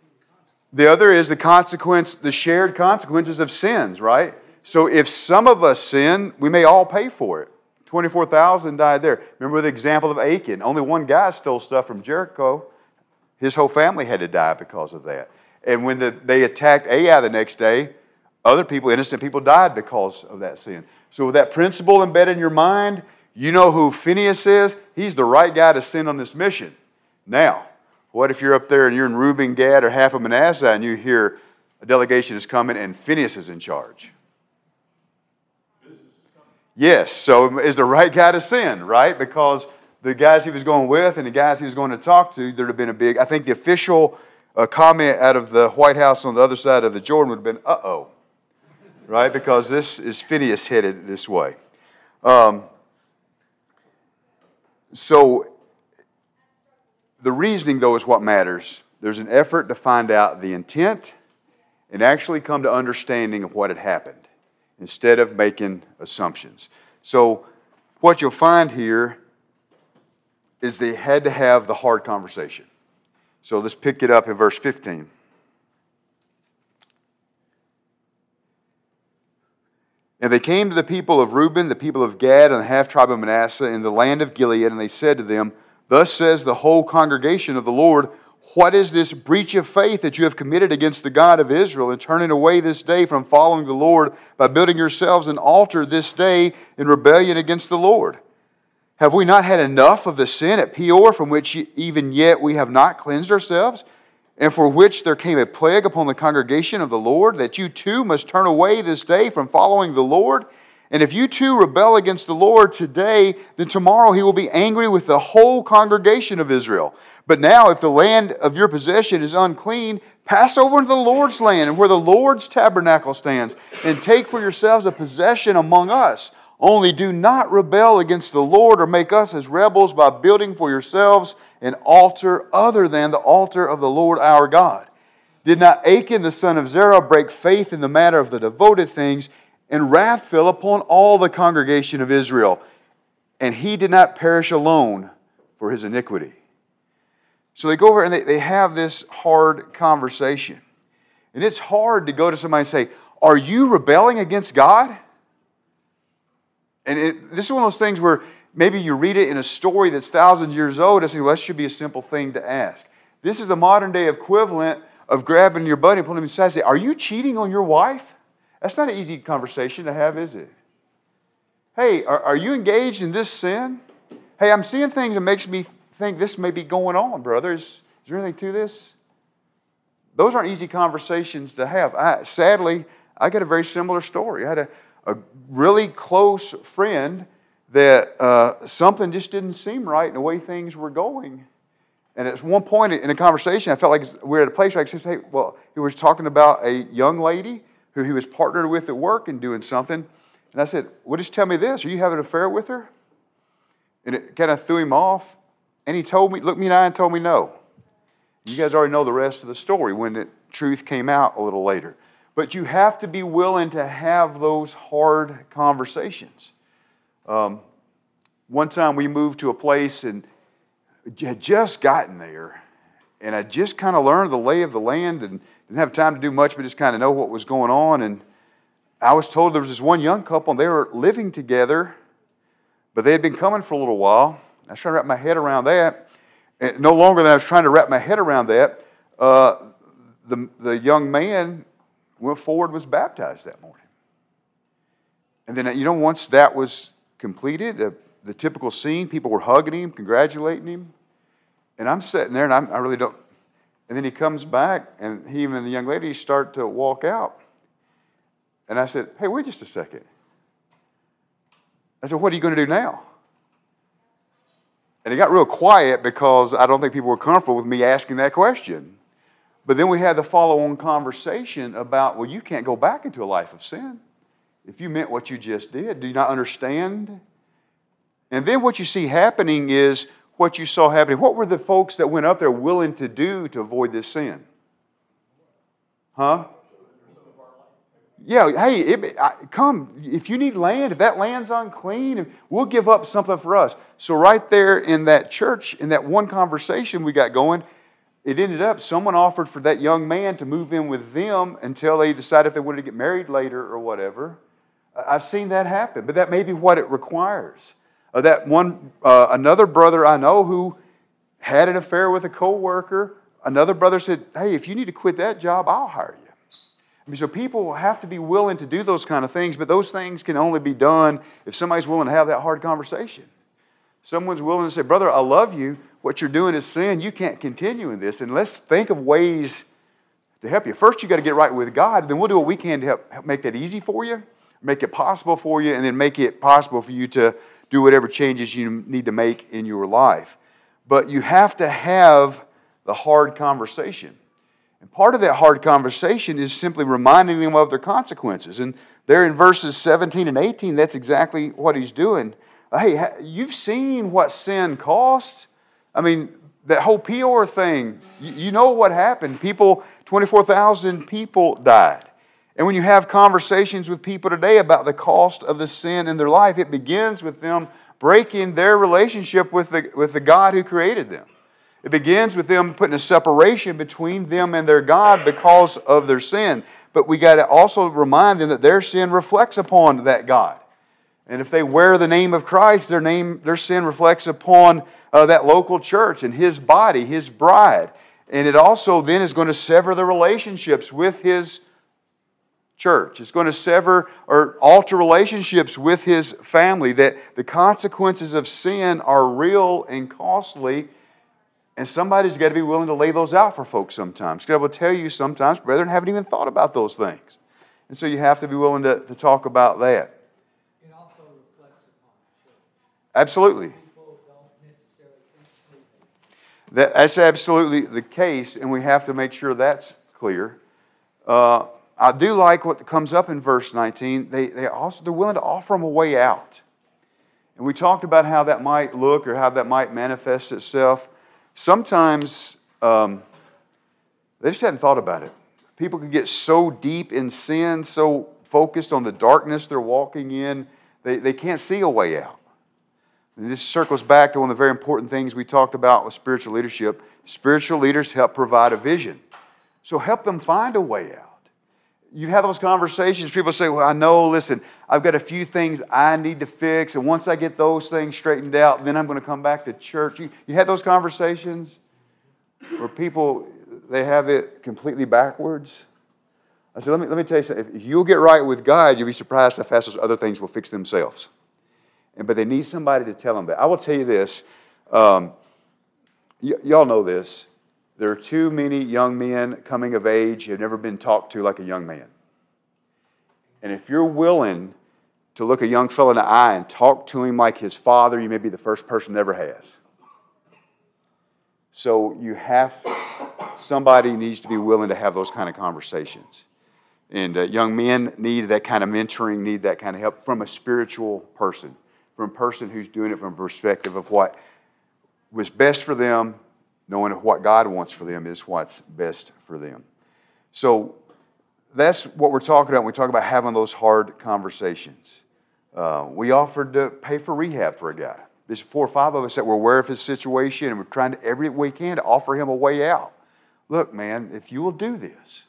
The other is the consequence, the shared consequences of sins, right? So if some of us sin, we may all pay for it. twenty-four thousand died there. Remember the example of Achan. Only one guy stole stuff from Jericho. His whole family had to die because of that. And when the, they attacked Ai the next day, other people, innocent people, died because of that sin. So with that principle embedded in your mind, you know who Phinehas is. He's the right guy to send on this mission. Now, what if you're up there and you're in Reuben, Gad, or half of Manasseh, and you hear a delegation is coming and Phinehas is in charge? Yes, so is the right guy to send, right? Because the guys he was going with and the guys he was going to talk to, there would have been a big, I think the official uh, comment out of the White House on the other side of the Jordan would have been, uh-oh, right? Because this is Phinehas headed this way. Um, so the reasoning, though, is what matters. There's an effort to find out the intent and actually come to understanding of what had happened instead of making assumptions. So what you'll find here is they had to have the hard conversation. So let's pick it up in verse fifteen. And they came to the people of Reuben, the people of Gad, and the half-tribe of Manasseh in the land of Gilead, and they said to them, thus says the whole congregation of the Lord, what is this breach of faith that you have committed against the God of Israel in turning away this day from following the Lord by building yourselves an altar this day in rebellion against the Lord? Have we not had enough of the sin at Peor, from which even yet we have not cleansed ourselves, and for which there came a plague upon the congregation of the Lord, that you too must turn away this day from following the Lord? And if you too rebel against the Lord today, then tomorrow he will be angry with the whole congregation of Israel. But now, if the land of your possession is unclean, pass over into the Lord's land, and where the Lord's tabernacle stands, and take for yourselves a possession among us. Only do not rebel against the Lord or make us as rebels by building for yourselves an altar other than the altar of the Lord our God. Did not Achan the son of Zerah break faith in the matter of the devoted things, and wrath fell upon all the congregation of Israel, and he did not perish alone for his iniquity. So they go over and they, they have this hard conversation. And it's hard to go to somebody and say, are you rebelling against God? And it, this is one of those things where maybe you read it in a story that's thousands of years old and say, well, that should be a simple thing to ask. This is the modern day equivalent of grabbing your buddy and pulling him aside and say, are you cheating on your wife? That's not an easy conversation to have, is it? Hey, are, are you engaged in this sin? Hey, I'm seeing things that makes me think this may be going on, brother. Is, is there anything to this? Those aren't easy conversations to have. I, sadly, I got a very similar story. I had a, a really close friend that uh, something just didn't seem right in the way things were going. And at one point in a conversation, I felt like we were at a place where I could say, hey, well, he was talking about a young lady who he was partnered with at work and doing something. And I said, well, just tell me this. Are you having an affair with her? And it kind of threw him off. And he told me, looked me in the eye and told me no. You guys already know the rest of the story when the truth came out a little later. But you have to be willing to have those hard conversations. Um, one time we moved to a place and had just gotten there. And I just kind of learned the lay of the land and didn't have time to do much, but just kind of know what was going on. And I was told there was this one young couple and they were living together, but they had been coming for a little while. I was trying to wrap my head around that. And no longer than I was trying to wrap my head around that, uh, the, the young man went forward and was baptized that morning. And then, you know, once that was completed, uh, the typical scene, people were hugging him, congratulating him. And I'm sitting there and I'm, I really don't. And then he comes back and he and the young lady start to walk out. And I said, hey, wait just a second. I said, what are you going to do now? And it got real quiet because I don't think people were comfortable with me asking that question. But then we had the follow-on conversation about, well, you can't go back into a life of sin. If you meant what you just did, do you not understand? And then what you see happening is what you saw happening. What were the folks that went up there willing to do to avoid this sin? Huh? Yeah, hey, it, I, come, if you need land, if that land's unclean, we'll give up something for us. So right there in that church, in that one conversation we got going, it ended up someone offered for that young man to move in with them until they decided if they wanted to get married later or whatever. I've seen that happen, but that may be what it requires. Uh, that one, uh, another brother I know who had an affair with a coworker, another brother said, hey, if you need to quit that job, I'll hire you. I mean, so people have to be willing to do those kind of things, but those things can only be done if somebody's willing to have that hard conversation. Someone's willing to say, brother, I love you. What you're doing is sin. You can't continue in this. And let's think of ways to help you. First, you got to get right with God. Then we'll do what we can to help, help make that easy for you, make it possible for you, and then make it possible for you to do whatever changes you need to make in your life. But you have to have the hard conversation. And part of that hard conversation is simply reminding them of their consequences. And there in verses seventeen and eighteen, that's exactly what he's doing. Hey, you've seen what sin cost. I mean, that whole Peor thing, you know what happened. People, twenty-four thousand people died. And when you have conversations with people today about the cost of the sin in their life, it begins with them breaking their relationship with the, with the God who created them. It begins with them putting a separation between them and their God because of their sin. But we got to also remind them that their sin reflects upon that God. And if they wear the name of Christ, their name, their sin reflects upon uh, that local church and His body, His bride. And it also then is going to sever the relationships with His church. It's going to sever or alter relationships with His family. That the consequences of sin are real and costly. And somebody's got to be willing to lay those out for folks sometimes. God will tell you sometimes, brethren, haven't even thought about those things. And so you have to be willing to, to talk about that. It also reflects upon the church. Absolutely. People don't necessarily think through That, that's absolutely the case, and we have to make sure that's clear. Uh, I do like what comes up in verse nineteen. They, they also, they're willing to offer them a way out. And we talked about how that might look or how that might manifest itself. Sometimes um, they just hadn't thought about it. People can get so deep in sin, so focused on the darkness they're walking in, they, they can't see a way out. And this circles back to one of the very important things we talked about with spiritual leadership. Spiritual leaders help provide a vision. So help them find a way out. You have those conversations, people say, well, I know, listen, I've got a few things I need to fix, and once I get those things straightened out, then I'm going to come back to church. You, you had those conversations where people, they have it completely backwards? I said, let me, let me tell you something. If you'll get right with God, you'll be surprised how fast those other things will fix themselves. And But they need somebody to tell them that. I will tell you this. Um, y- y'all know this. There are too many young men coming of age who have never been talked to like a young man. And if you're willing to look a young fellow in the eye and talk to him like his father, you may be the first person that ever has. So you have, somebody needs to be willing to have those kind of conversations. And uh, young men need that kind of mentoring, need that kind of help from a spiritual person, from a person who's doing it from a perspective of what was best for them, knowing what God wants for them is what's best for them. So that's what we're talking about when we talk about having those hard conversations. Uh, we offered to pay for rehab for a guy. There's four or five of us that were aware of his situation, and we're trying to every way we can to offer him a way out. Look, man, if you will do this.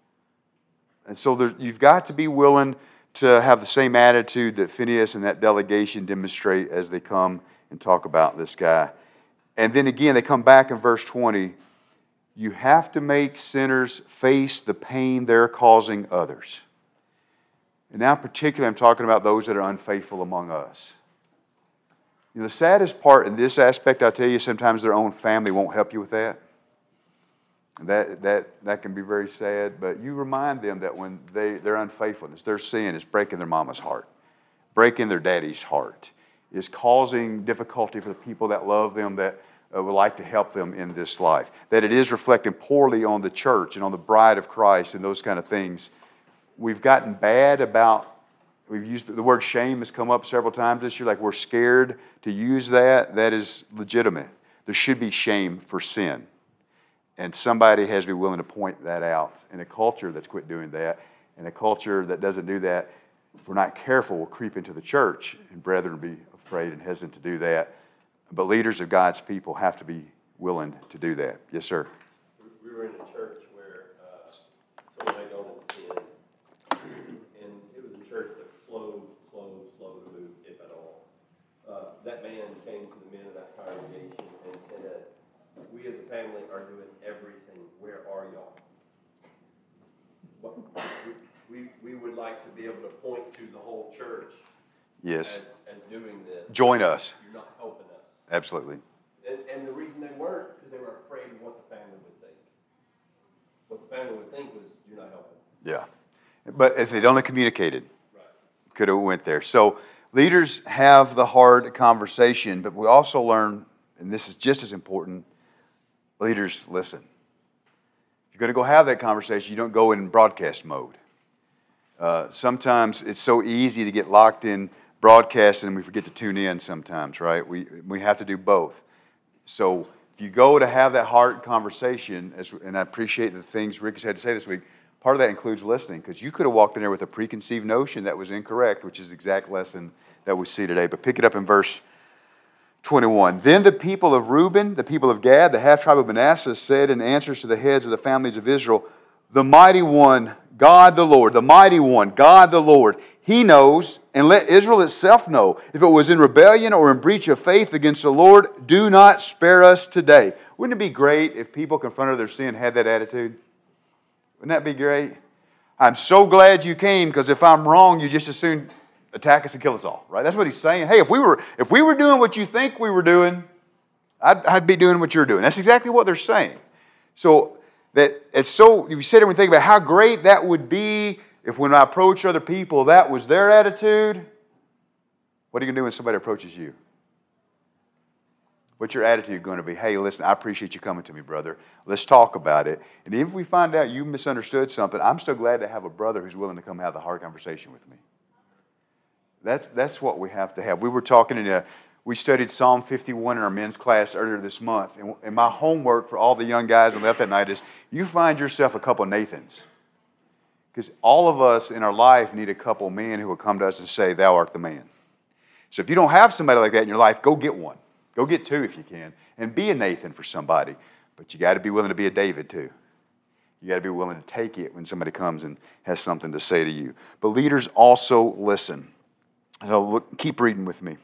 And so there, you've got to be willing to have the same attitude that Phineas and that delegation demonstrate as they come and talk about this guy. And then again, they come back in verse twenty. You have to make sinners face the pain they're causing others. And now particularly I'm talking about those that are unfaithful among us. You know, the saddest part in this aspect, I'll tell you, sometimes their own family won't help you with that. That, that, that can be very sad, but you remind them that when they, their unfaithfulness, their sin is breaking their mama's heart, breaking their daddy's heart, is causing difficulty for the people that love them, that uh, would like to help them in this life. That it is reflecting poorly on the church and on the bride of Christ and those kind of things. We've gotten bad about, we've used, the word shame has come up several times this year, like we're scared to use that. That is legitimate. There should be shame for sin. And somebody has to be willing to point that out. In a culture that's quit doing that, in a culture that doesn't do that, if we're not careful, we'll creep into the church, and brethren will be afraid and hesitant to do that. But leaders of God's people have to be willing to do that. Yes, sir. We were in a church where uh, someone had gone into sin, and it was a church that was slow, slow, slow to move, if at all. Uh, that man came to the men of that congregation and said, we as a family are doing everything. Where are y'all? What, we, we, we would like to be able to point to the whole church Yes. as, as doing this. Join us. You're not helping us. Absolutely. And, and the reason they weren't, because they were afraid of what the family would think. What the family would think was, you're not helping. Yeah. But if they'd only communicated, Right. could have went there. So leaders have the hard conversation, but we also learn, and this is just as important, leaders listen. If you're going to go have that conversation, you don't go in broadcast mode. Uh, sometimes it's so easy to get locked in broadcasting and we forget to tune in sometimes, right? We we have to do both. So if you go to have that hard conversation, as, and I appreciate the things Rick has had to say this week, part of that includes listening, because you could have walked in there with a preconceived notion that was incorrect, which is the exact lesson that we see today. But pick it up in verse twenty-one. Then the people of Reuben, the people of Gad, the half-tribe of Manasseh said in answers to the heads of the families of Israel, the mighty one, God the Lord, the mighty one, God the Lord, He knows, and let Israel itself know. If it was in rebellion or in breach of faith against the Lord, do not spare us today. Wouldn't it be great if people confronted their sin had that attitude? Wouldn't that be great? I'm so glad you came, because if I'm wrong, you just as soon attack us and kill us all, right? That's what he's saying. Hey, if we were if we were doing what you think we were doing, I'd, I'd be doing what you're doing. That's exactly what they're saying. So that it's so, you sit there and think about how great that would be if when I approach other people, that was their attitude. What are you going to do when somebody approaches you? What's your attitude going to be? Hey, listen, I appreciate you coming to me, brother. Let's talk about it. And if we find out you misunderstood something, I'm still glad to have a brother who's willing to come have the hard conversation with me. That's that's what we have to have. We were talking in a, we studied Psalm fifty-one in our men's class earlier this month. And, and my homework for all the young guys that left that night is you find yourself a couple of Nathans. Because all of us in our life need a couple men who will come to us and say, thou art the man. So if you don't have somebody like that in your life, go get one. Go get two if you can, and be a Nathan for somebody. But you got to be willing to be a David too. You got to be willing to take it when somebody comes and has something to say to you. But leaders also listen. So look, keep reading with me.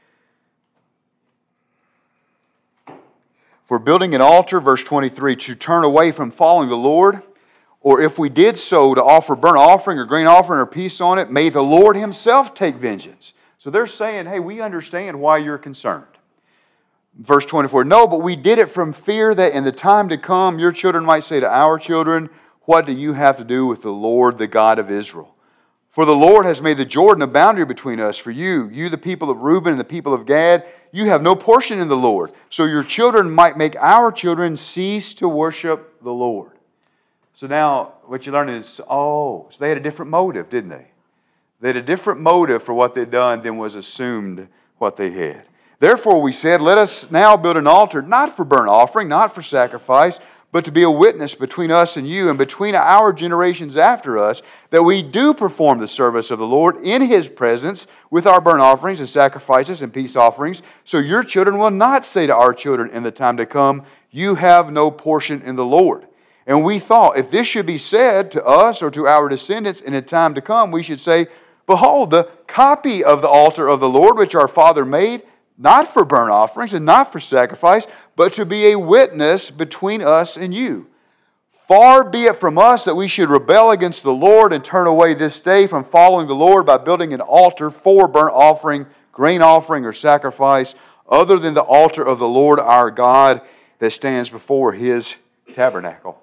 For building an altar, verse twenty-three, to turn away from following the Lord, or if we did so, to offer burnt offering or grain offering or peace on it, may the Lord himself take vengeance. So they're saying, hey, we understand why you're concerned. Verse twenty-four, no, but we did it from fear that in the time to come your children might say to our children, what do you have to do with the Lord, the God of Israel? For the Lord has made the Jordan a boundary between us. For you, you the people of Reuben and the people of Gad, you have no portion in the Lord. So your children might make our children cease to worship the Lord. So now what you learn is, oh, so they had a different motive, didn't they? They had a different motive for what they'd done than was assumed what they had. Therefore we said, let us now build an altar, not for burnt offering, not for sacrifice, but to be a witness between us and you and between our generations after us, that we do perform the service of the Lord in His presence with our burnt offerings and sacrifices and peace offerings. So your children will not say to our children in the time to come, you have no portion in the Lord. And we thought, if this should be said to us or to our descendants in a time to come, we should say, behold, the copy of the altar of the Lord which our father made, not for burnt offerings and not for sacrifice, but to be a witness between us and you. Far be it from us that we should rebel against the Lord and turn away this day from following the Lord by building an altar for burnt offering, grain offering, or sacrifice, other than the altar of the Lord our God that stands before His tabernacle.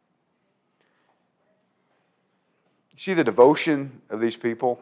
You see the devotion of these people?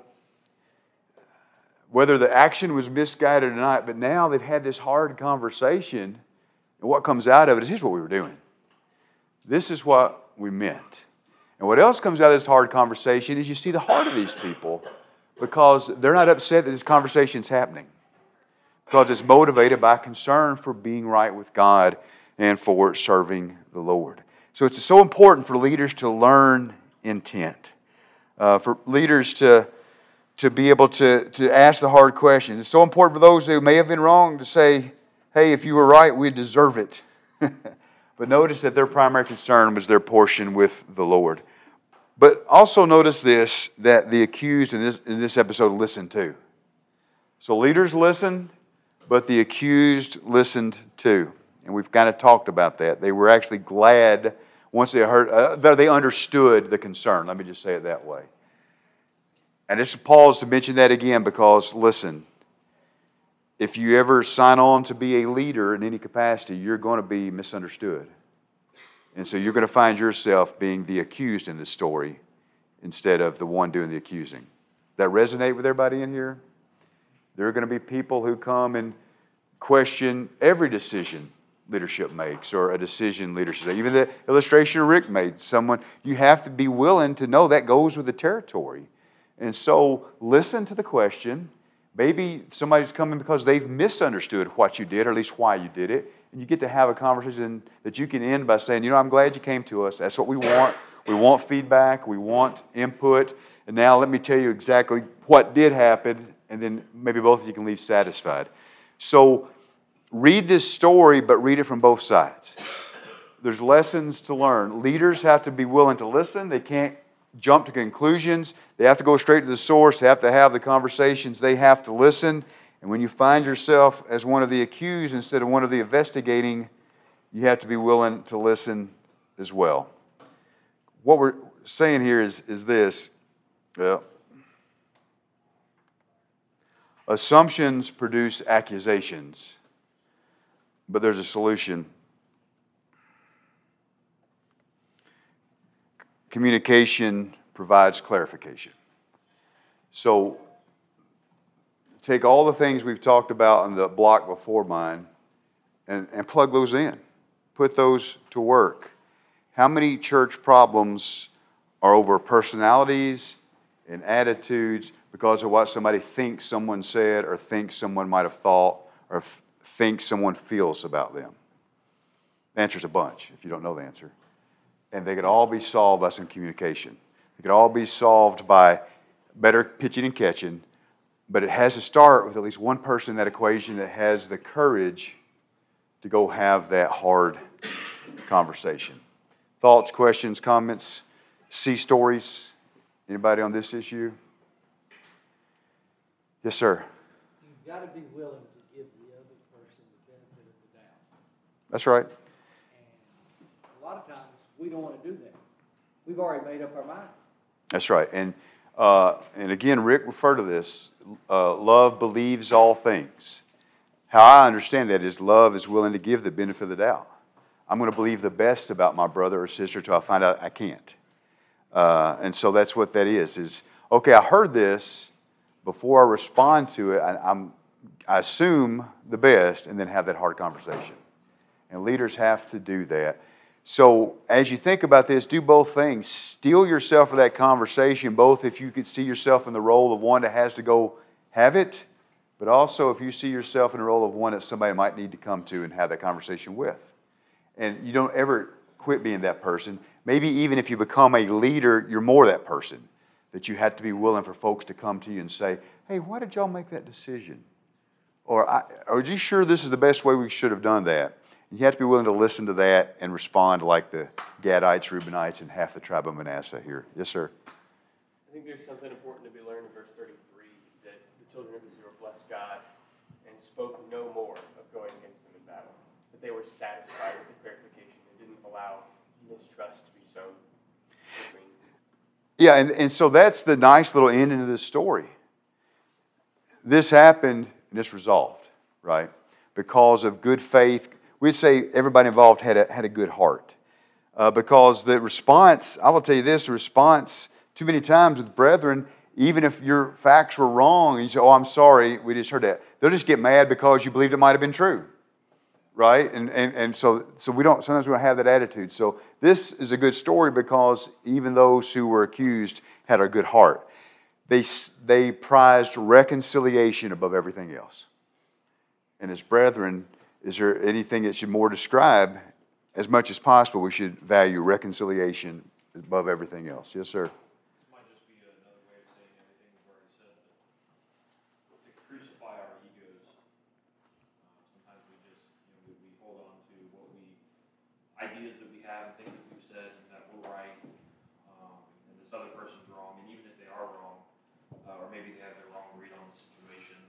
Whether the action was misguided or not, but now they've had this hard conversation, and what comes out of it is, here's what we were doing. This is what we meant. And what else comes out of this hard conversation is you see the heart of these people, because they're not upset that this conversation is happening, because it's motivated by concern for being right with God and for serving the Lord. So it's so important for leaders to learn intent, uh, for leaders to to be able to, to ask the hard questions. It's so important for those who may have been wrong to say, hey, if you were right, we deserve it. But notice that their primary concern was their portion with the Lord. But also notice this, that the accused in this, in this episode listened too. So leaders listened, but the accused listened too. And we've kind of talked about that. They were actually glad once they heard, uh, that they understood the concern. Let me just say it that way. And just pause to mention that again because, listen, if you ever sign on to be a leader in any capacity, you're going to be misunderstood. And so you're going to find yourself being the accused in this story instead of the one doing the accusing. That resonate with everybody in here? There are going to be people who come and question every decision leadership makes or a decision leadership makes. Even the illustration Rick made, someone, you have to be willing to know that goes with the territory. And so listen to the question. Maybe somebody's coming because they've misunderstood what you did, or at least why you did it. And you get to have a conversation that you can end by saying, you know, I'm glad you came to us. That's what we want. We want feedback. We want input. And now let me tell you exactly what did happen. And then maybe both of you can leave satisfied. So read this story, but read it from both sides. There's lessons to learn. Leaders have to be willing to listen. They can't jump to conclusions. They have to go straight to the source. They have to have the conversations. They have to listen. And when you find yourself as one of the accused instead of one of the investigating, you have to be willing to listen as well. What we're saying here is, is this. Well, assumptions produce accusations, but there's a solution. Communication provides clarification. So, take all the things we've talked about in the block before mine and, and plug those in. Put those to work. How many church problems are over personalities and attitudes because of what somebody thinks someone said or thinks someone might have thought or f- thinks someone feels about them? The answer's a bunch if you don't know the answer. And they could all be solved by some communication. They could all be solved by better pitching and catching, but it has to start with at least one person in that equation that has the courage to go have that hard conversation. Thoughts, questions, comments, see stories? Anybody on this issue? Yes, sir. You've got to be willing to give the other person the benefit of the doubt. That's right. And a lot of times, we don't want to do that. We've already made up our mind. That's right. And uh, and again, Rick referred to this. Uh, love believes all things. How I understand that is love is willing to give the benefit of the doubt. I'm going to believe the best about my brother or sister until I find out I can't. Uh, and so that's what that is, is, okay, I heard this. Before I respond to it, I, I'm, I assume the best and then have that hard conversation. And leaders have to do that. So as you think about this, do both things. Steel yourself for that conversation, both if you could see yourself in the role of one that has to go have it, but also if you see yourself in the role of one that somebody might need to come to and have that conversation with. And you don't ever quit being that person. Maybe even if you become a leader, you're more that person. That you have to be willing for folks to come to you and say, hey, why did y'all make that decision? Or, I, are you sure this is the best way we should have done that? And you have to be willing to listen to that and respond like the Gadites, Reubenites, and half the tribe of Manasseh here. Yes, sir? I think there's something important to be learned in verse thirty-three, that the children of Israel blessed God and spoke no more of going against them in battle. That they were satisfied with the clarification. They didn't allow mistrust to be sown between. Yeah, and, and so that's the nice little ending of this story. This happened and it's resolved, right? Because of good faith. We'd say everybody involved had a, had a good heart. Uh, because the response, I will tell you this, the response too many times with brethren, even if your facts were wrong and you say, oh, I'm sorry, we just heard that. They'll just get mad because you believed it might have been true. Right? And and and so so we don't sometimes we don't have that attitude. So this is a good story because even those who were accused had a good heart. They they prized reconciliation above everything else. And as brethren, is there anything that should more describe as much as possible? We should value reconciliation above everything else. Yes, sir. This might just be another way of saying everything we've already said. To crucify our egos. Sometimes we just, you know, we, we hold on to what we, ideas that we have, things that we've said that we're right, um, and this other person's wrong, and even if they are wrong, uh, or maybe they have their wrong read on the situation.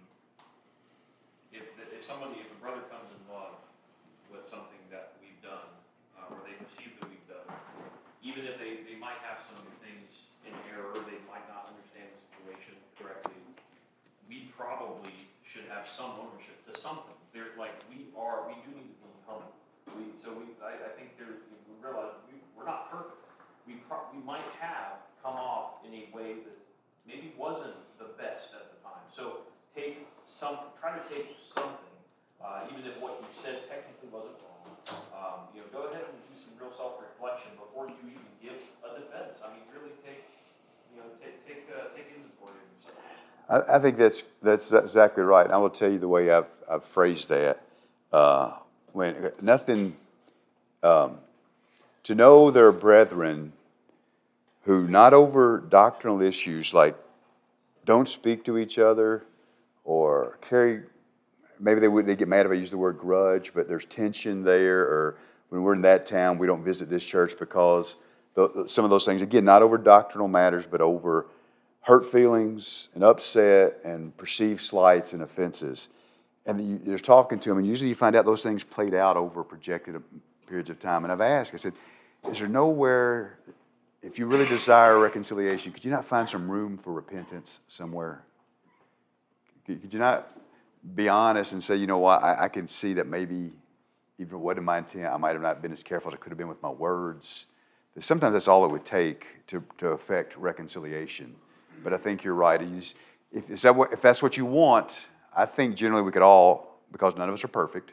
If the, if somebody, if a brother comes in love with something that we've done, uh, or they perceive that we've done, even if they, they might have some things in error, they might not understand the situation correctly, we probably should have some ownership to something. There, like we are, we do need to be humble. We, so we, I, I think there, we realize we, we're not perfect. We pro, we might have come off in a way that maybe wasn't the best at the time. So take some, try to take something, uh, even if what you said technically wasn't wrong. Um, you know, go ahead and do some real self-reflection before you even give a defense. I mean, really take, you know, take take uh, take inventory of yourself. I, I think that's that's exactly right. And I will tell you the way I've I've phrased that. Uh, when nothing um, to know their brethren who not over doctrinal issues like don't speak to each other or carry. Maybe they would they get mad if I use the word grudge, but there's tension there. Or when we're in that town, we don't visit this church because the, some of those things, again, not over doctrinal matters, but over hurt feelings and upset and perceived slights and offenses. And you, you're talking to them, and usually you find out those things played out over projected periods of time. And I've asked, I said, is there nowhere, if you really desire reconciliation, could you not find some room for repentance somewhere? Could, could you not be honest and say, you know what, I, I can see that maybe even what in my intent, I might have not been as careful as I could have been with my words. Sometimes that's all it would take to, to affect reconciliation. But I think you're right. If, is that what, if that's what you want, I think generally we could all, because none of us are perfect,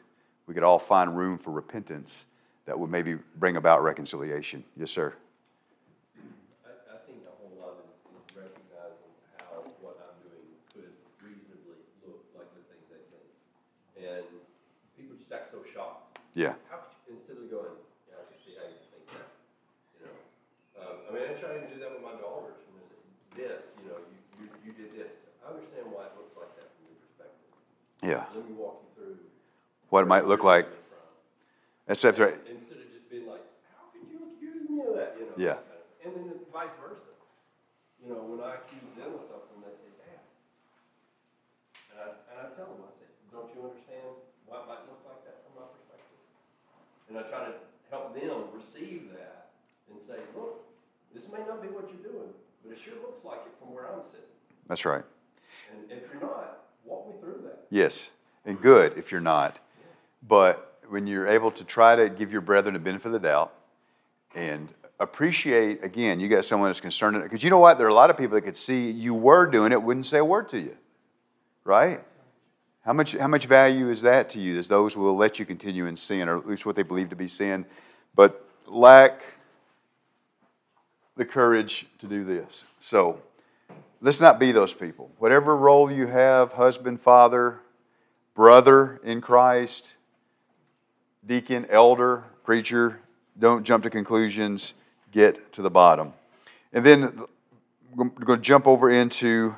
we could all find room for repentance that would maybe bring about reconciliation. Yes, sir. I, I think a whole lot is, is recognizing how what I'm doing could reasonably look like the thing they think. And people just act so shocked. Yeah. How could you, instead of going, yeah, I can see how you think that, you know. Um, I mean, I try to do that with my daughters. When they say, this, you know, you, you, you did this. I understand why it looks like that from your perspective. Yeah. Let me walk you through What it might look like. That's, that's right. Instead of just being like, how could you accuse me of that? You know. Yeah. And then the vice versa. You know, when I accuse them of something, they say, Dad. And I and I tell them, I say, don't you understand what might look like that from my perspective? And I try to help them receive that and say, look, this may not be what you're doing, but it sure looks like it from where I'm sitting. That's right. And if you're not, walk me through that. Yes. And good if you're not. But when you're able to try to give your brethren the benefit of the doubt and appreciate, again, you got someone that's concerned, because you know what? There are a lot of people that could see you were doing it, wouldn't say a word to you, right? How much, how much value is that to you as those who will let you continue in sin, or at least what they believe to be sin, but lack the courage to do this? So let's not be those people. Whatever role you have, husband, father, brother in Christ, deacon, elder, preacher, don't jump to conclusions, get to the bottom. And then we're going to jump over into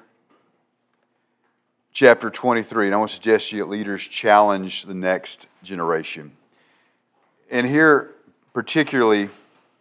chapter twenty-three, and I want to suggest to you that leaders challenge the next generation. And here, particularly,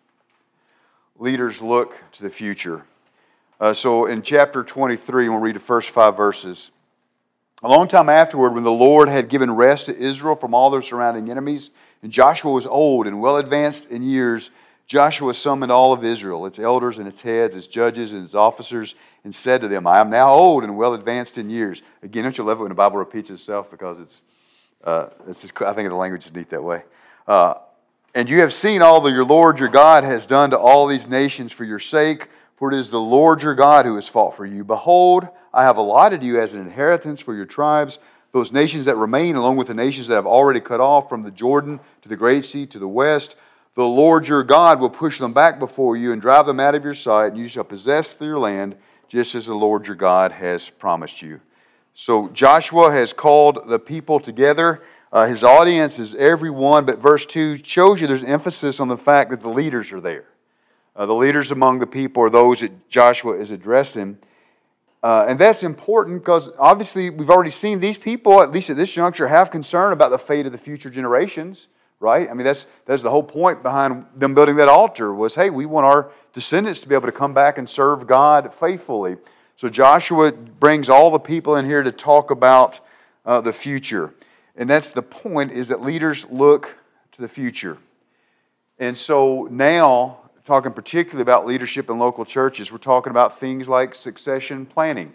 leaders look to the future. Uh, so in chapter twenty-three, we'll read the first five verses. A long time afterward, when the Lord had given rest to Israel from all their surrounding enemies, and Joshua was old and well advanced in years, Joshua summoned all of Israel, its elders and its heads, its judges and its officers, and said to them, I am now old and well advanced in years. Again, don't you love it when the Bible repeats itself? Because it's, uh, it's just, I think the language is neat that way. Uh, and you have seen all that your Lord your God has done to all these nations for your sake, for it is the Lord your God who has fought for you. Behold, I have allotted you as an inheritance for your tribes, those nations that remain, along with the nations that have already cut off from the Jordan to the great sea to the west. The Lord your God will push them back before you and drive them out of your sight, and you shall possess their land, just as the Lord your God has promised you. So Joshua has called the people together. Uh, his audience is everyone, but verse two shows you there's an emphasis on the fact that the leaders are there. Uh, the leaders among the people are those that Joshua is addressing. Uh, and that's important because obviously we've already seen these people, at least at this juncture, have concern about the fate of the future generations, right? I mean, that's that's the whole point behind them building that altar was, hey, we want our descendants to be able to come back and serve God faithfully. So Joshua brings all the people in here to talk about uh, the future. And that's the point, is that leaders look to the future. And so now, talking particularly about leadership in local churches, we're talking about things like succession planning.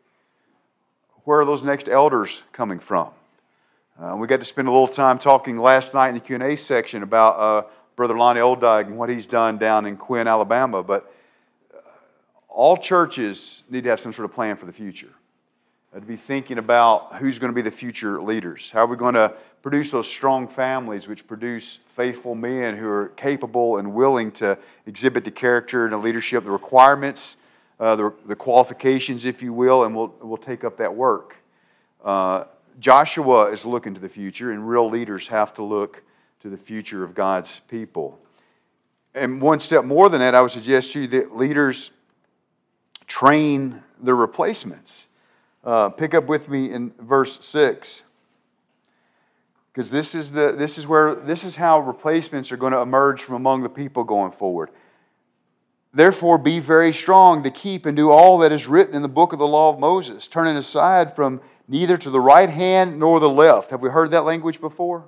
Where are those next elders coming from? Uh, we got to spend a little time talking last night in the Q and A section about uh, Brother Lonnie Oldyke and what he's done down in Quinn, Alabama. But uh, all churches need to have some sort of plan for the future. Uh, to be thinking about who's going to be the future leaders. How are we going to produce those strong families which produce faithful men who are capable and willing to exhibit the character and the leadership, the requirements, uh, the, the qualifications, if you will, and we'll, we'll take up that work. Uh, Joshua is looking to the future, and real leaders have to look to the future of God's people. And one step more than that, I would suggest to you that leaders train their replacements. Uh, pick up with me in verse six. Because this is the this is where this is how replacements are going to emerge from among the people going forward. Therefore, be very strong to keep and do all that is written in the book of the law of Moses, turning aside from neither to the right hand nor the left. Have we heard that language before?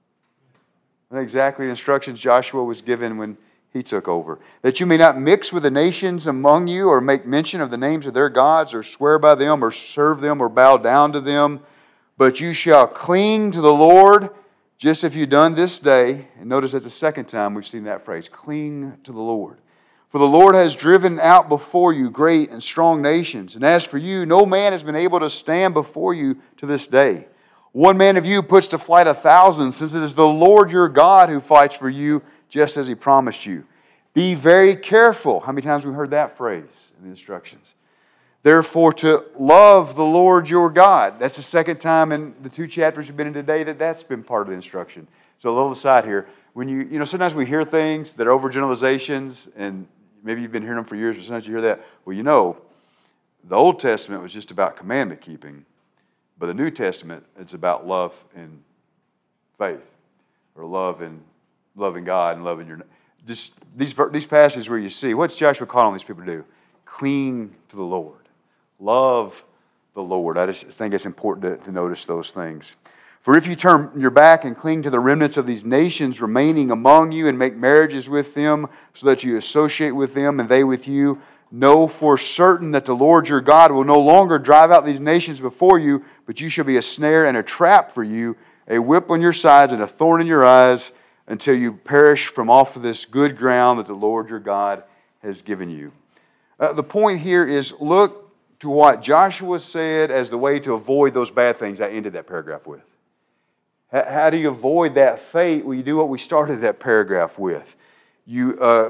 And exactly the instructions Joshua was given when he took over. That you may not mix with the nations among you, or make mention of the names of their gods, or swear by them, or serve them, or bow down to them. But you shall cling to the Lord, just as you've done this day. And notice that's the second time we've seen that phrase, cling to the Lord. For the Lord has driven out before you great and strong nations. And as for you, no man has been able to stand before you to this day. One man of you puts to flight a thousand, since it is the Lord your God who fights for you, just as He promised you. Be very careful. How many times have we heard that phrase in the instructions? Therefore, to love the Lord your God. That's the second time in the two chapters we've been in today that that's been part of the instruction. So a little aside here. When you, you know, sometimes we hear things that are overgeneralizations, and maybe you've been hearing them for years, but sometimes you hear that. Well, you know, the Old Testament was just about commandment keeping, but the New Testament, it's about love and faith, or love and loving God and loving your. Just these these passages where you see what's Joshua calling these people to do? Cling to the Lord, love the Lord. I just think it's important to, to notice those things. For if you turn your back and cling to the remnants of these nations remaining among you and make marriages with them so that you associate with them and they with you, know for certain that the Lord your God will no longer drive out these nations before you, but you shall be a snare and a trap for you, a whip on your sides and a thorn in your eyes, until you perish from off of this good ground that the Lord your God has given you. Uh, the point here is look to what Joshua said as the way to avoid those bad things I ended that paragraph with. How do you avoid that fate? Well, you do what we started that paragraph with. You uh,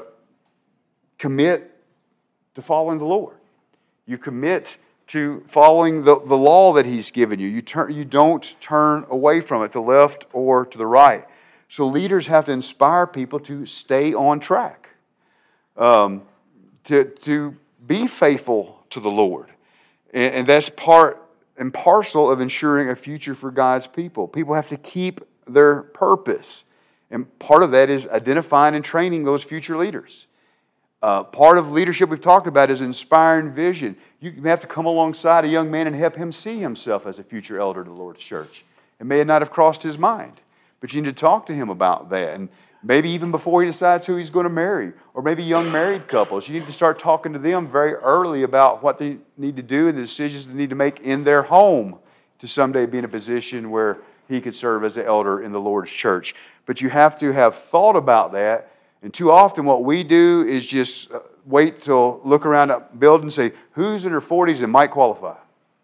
commit to following the Lord. You commit to following the, the law that He's given you. You, turn, you don't turn away from it to the left or to the right. So leaders have to inspire people to stay on track, um, to, to be faithful to the Lord. And, and that's part and parcel of ensuring a future for God's people. People have to keep their purpose. And part of that is identifying and training those future leaders. Uh, part of leadership we've talked about is inspiring vision. You have to come alongside a young man and help him see himself as a future elder to the Lord's church. It may not have crossed his mind, but you need to talk to him about that. And maybe even before he decides who he's going to marry, or maybe young married couples, you need to start talking to them very early about what they need to do and the decisions they need to make in their home to someday be in a position where he could serve as an elder in the Lord's church. But you have to have thought about that. And too often what we do is just wait till look around a building and say, who's in their forties and might qualify?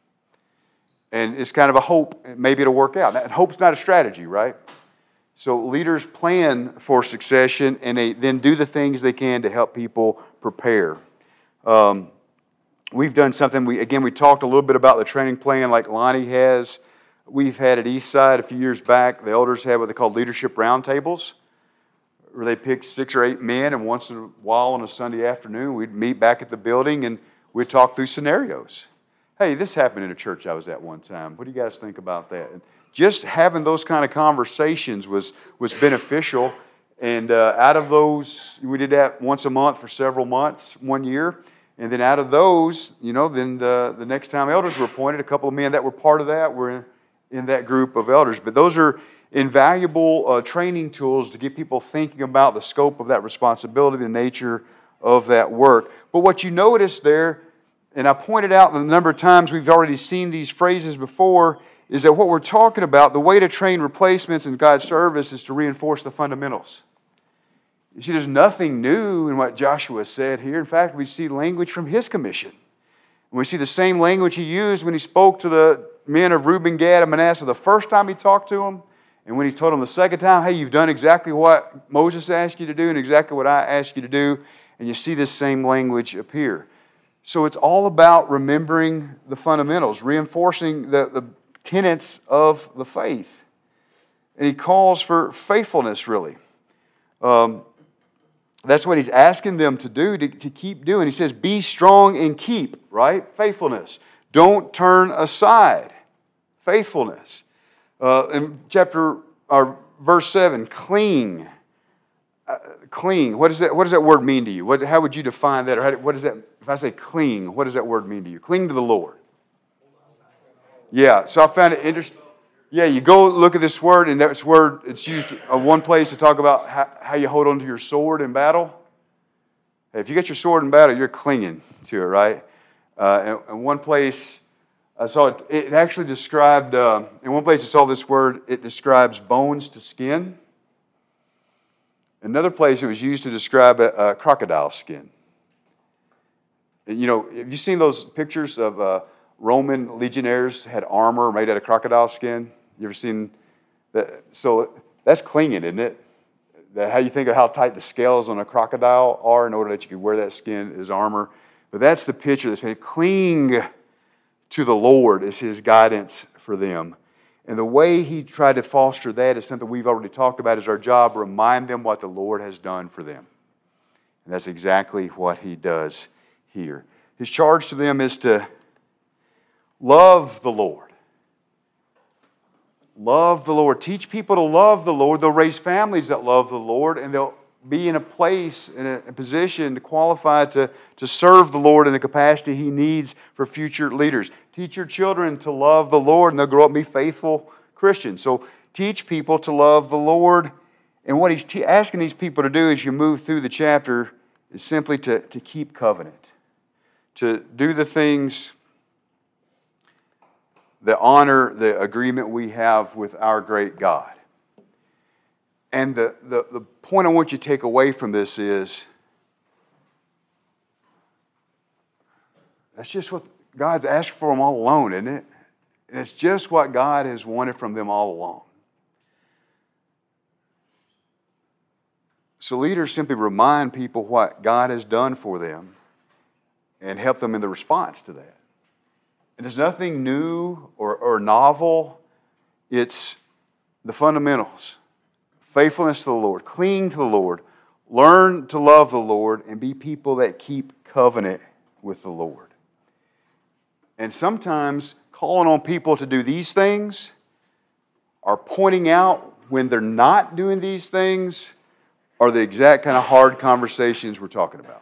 And it's kind of a hope, maybe it'll work out. And hope's not a strategy, right? So leaders plan for succession and they then do the things they can to help people prepare. Um, we've done something, we again, we talked a little bit about the training plan like Lonnie has. We've had at Eastside a few years back, the elders had what they call leadership roundtables, where they picked six or eight men, and once in a while on a Sunday afternoon, we'd meet back at the building and we'd talk through scenarios. Hey, this happened in a church I was at one time. What do you guys think about that? And just having those kind of conversations was, was beneficial. And uh, out of those, we did that once a month for several months, one year. And then out of those, you know, then the, the next time elders were appointed, a couple of men that were part of that were in, in that group of elders. But those are invaluable uh, training tools to get people thinking about the scope of that responsibility, the nature of that work. But what you notice there, and I pointed out the number of times we've already seen these phrases before, is that what we're talking about, the way to train replacements in God's service is to reinforce the fundamentals. You see, there's nothing new in what Joshua said here. In fact, we see language from his commission. And we see the same language he used when he spoke to the men of Reuben, Gad, and Manasseh the first time he talked to them, and when he told them the second time, hey, you've done exactly what Moses asked you to do and exactly what I asked you to do, and you see this same language appear. So it's all about remembering the fundamentals, reinforcing the, the tenets of the faith. And he calls for faithfulness, really. Um, that's what he's asking them to do, to, to keep doing. He says, be strong and keep, right? Faithfulness. Don't turn aside. Faithfulness. Uh, in chapter, or verse seven, cling. Uh, cling. What does that, what does that word mean to you? What, how would you define that? Or how, what does that, if I say cling, what does that word mean to you? Cling to the Lord. Yeah, so I found it interesting. Yeah, you go look at this word, and that's word, it's used in one place to talk about how, how you hold on to your sword in battle. Hey, if you got your sword in battle, you're clinging to it, right? Uh, in, in one place, I saw it, it actually described, uh, in one place I saw this word, it describes bones to skin. Another place it was used to describe a, a crocodile skin. You know, have you seen those pictures of uh, Roman legionnaires had armor made out of crocodile skin? You ever seen that? So that's clinging, isn't it? That how you think of how tight the scales on a crocodile are in order that you could wear that skin as armor. But that's the picture that's made. Cling to the Lord is his guidance for them. And the way he tried to foster that is something we've already talked about, is our job. Remind them what the Lord has done for them. And that's exactly what he does here. His charge to them is to love the Lord. Love the Lord. Teach people to love the Lord. They'll raise families that love the Lord, and they'll be in a place, in a position to qualify to, to serve the Lord in the capacity he needs for future leaders. Teach your children to love the Lord, and they'll grow up and be faithful Christians. So teach people to love the Lord. And what he's t- asking these people to do as you move through the chapter is simply to, to keep covenant, to do the things that honor the agreement we have with our great God. And the, the, the point I want you to take away from this is, that's just what God's asked for them all along, isn't it? And it's just what God has wanted from them all along. So leaders simply remind people what God has done for them and help them in the response to that. And there's nothing new or, or novel. It's the fundamentals. Faithfulness to the Lord. Cling to the Lord. Learn to love the Lord and be people that keep covenant with the Lord. And sometimes calling on people to do these things or pointing out when they're not doing these things are the exact kind of hard conversations we're talking about.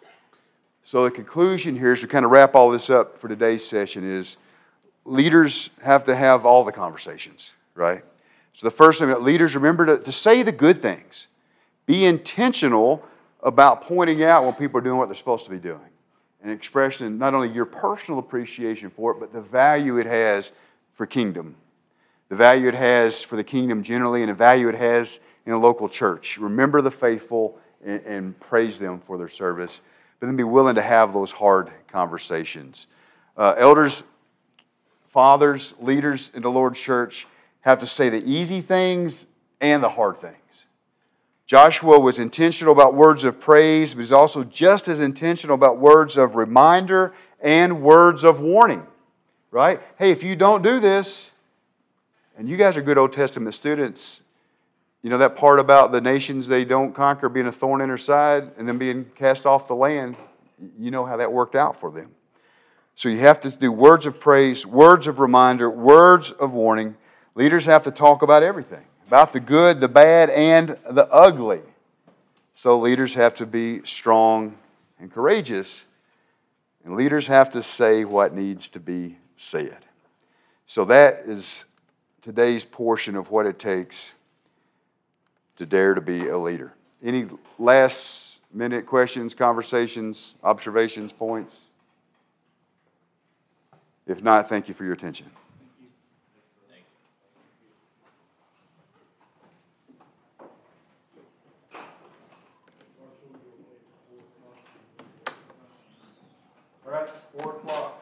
So the conclusion here, is to kind of wrap all this up for today's session, is leaders have to have all the conversations, right? So the first thing that leaders, remember to, to say the good things. Be intentional about pointing out when people are doing what they're supposed to be doing. And expressing not only your personal appreciation for it, but the value it has for kingdom. The value it has for the kingdom generally, and the value it has in a local church. Remember the faithful and, and praise them for their service. But then be willing to have those hard conversations. Uh, elders, fathers, leaders in the Lord's church have to say the easy things and the hard things. Joshua was intentional about words of praise, but he's also just as intentional about words of reminder and words of warning. Right? Hey, if you don't do this, and you guys are good Old Testament students, you know that part about the nations they don't conquer being a thorn in their side and then being cast off the land? You know how that worked out for them. So you have to do words of praise, words of reminder, words of warning. Leaders have to talk about everything, about the good, the bad, and the ugly. So leaders have to be strong and courageous, and leaders have to say what needs to be said. So that is today's portion of what it takes to dare to be a leader. Any last minute questions, conversations, observations, points? If not, thank you for your attention. All right, four o'clock.